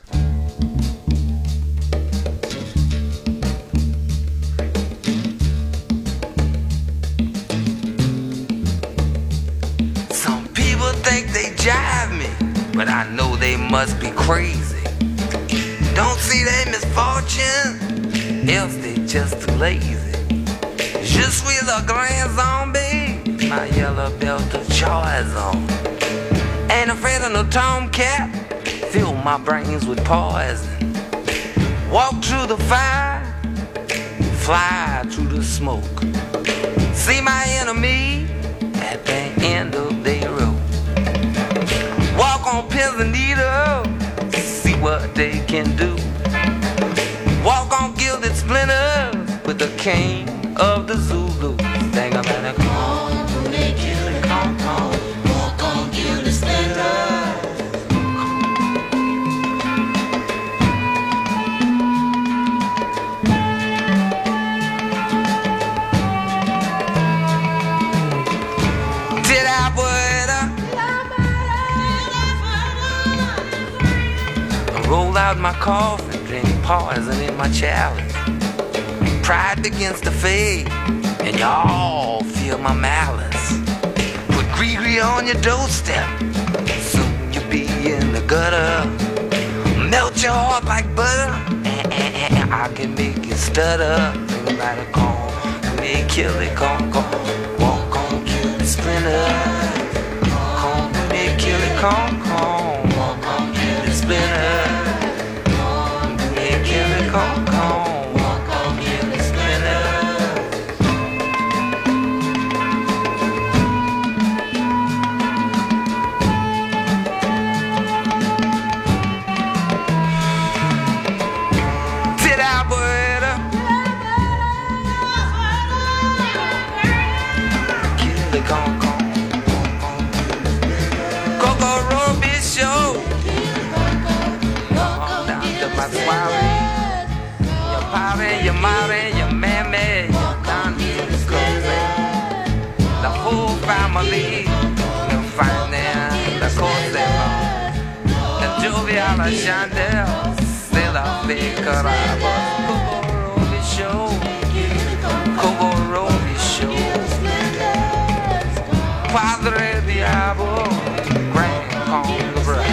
Some people think they jive me, but I know they must be crazy. Don't see their misfortune, else they just too lazy. Je suis le grand zombie, my yellow belt of choice on. Ain't afraid of no tomcat, fill my brains with poison. Walk through the fire, fly through the smoke. See my enemy at the end of their rope. Walk on pins and needles, see what they can do. Walk on gilded splinters with the king of the Zulu. Think about it, come, they kill it, come, walk on gilded splinters. Did I roll out my coffin, drink poison in my chalice. Pride begins to fade, and y'all feel my malice. Put Gree on your doorstep, soon you'll be in the gutter. Melt your heart like butter, and I can make you stutter. Think about it, come, me kill it, come, walk on, kill the splinter. Come, me kill it, come, walk on, kill the splinter. Come, walk on, kill the splinter. Did I butter? Kill the come, Coco Roby show. Down to my soiree. Your mommy, your mammy, your auntie, your cousin, the whole family, you'll find them, the Cosella, the Jovial Chandel, still a big caraba, Coco Roby show, Coco Roby show, Padre Diablo, Grand Conga.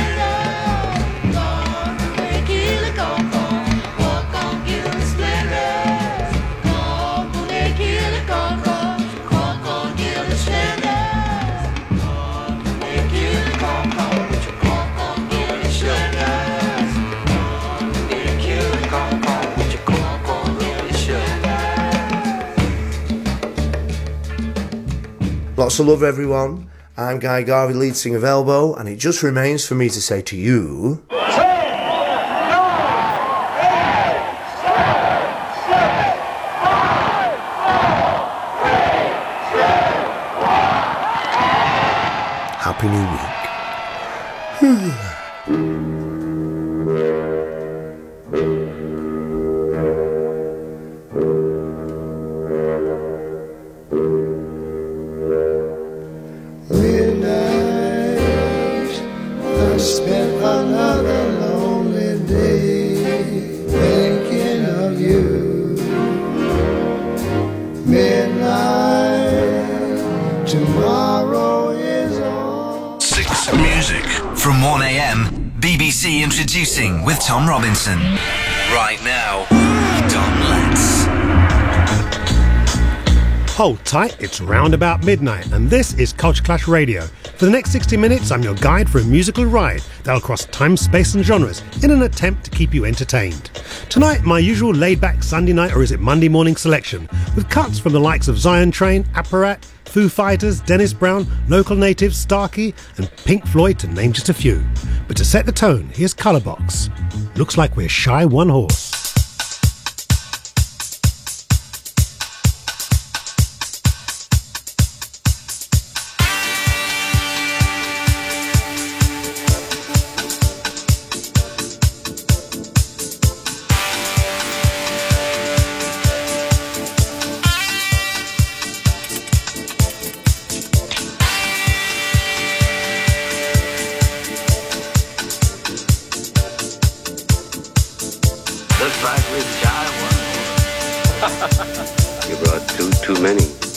Kill it, Lots of love, everyone. I'm Guy Garvey, lead singer of Elbow, and it just remains for me to say to you... Happy New Week. I spent another lonely day thinking of you. Midnight, tomorrow is on. 6 Music. From 1 a.m, BBC Introducing with Tom Robinson. Right now, Don Letts. Hold tight, it's round about midnight, and this is Culture Clash Radio. For the next 60 minutes, I'm your guide for a musical ride that'll cross time, space and genres in an attempt to keep you entertained. Tonight, my usual laid-back Sunday night, or is it Monday morning selection, with cuts from the likes of Zion Train, Apparat, Foo Fighters, Dennis Brown, Local Natives, Starkey and Pink Floyd, to name just a few. But to set the tone, here's Colourbox. Looks like we're shy one horse. Looks like we're shy one. You brought too many.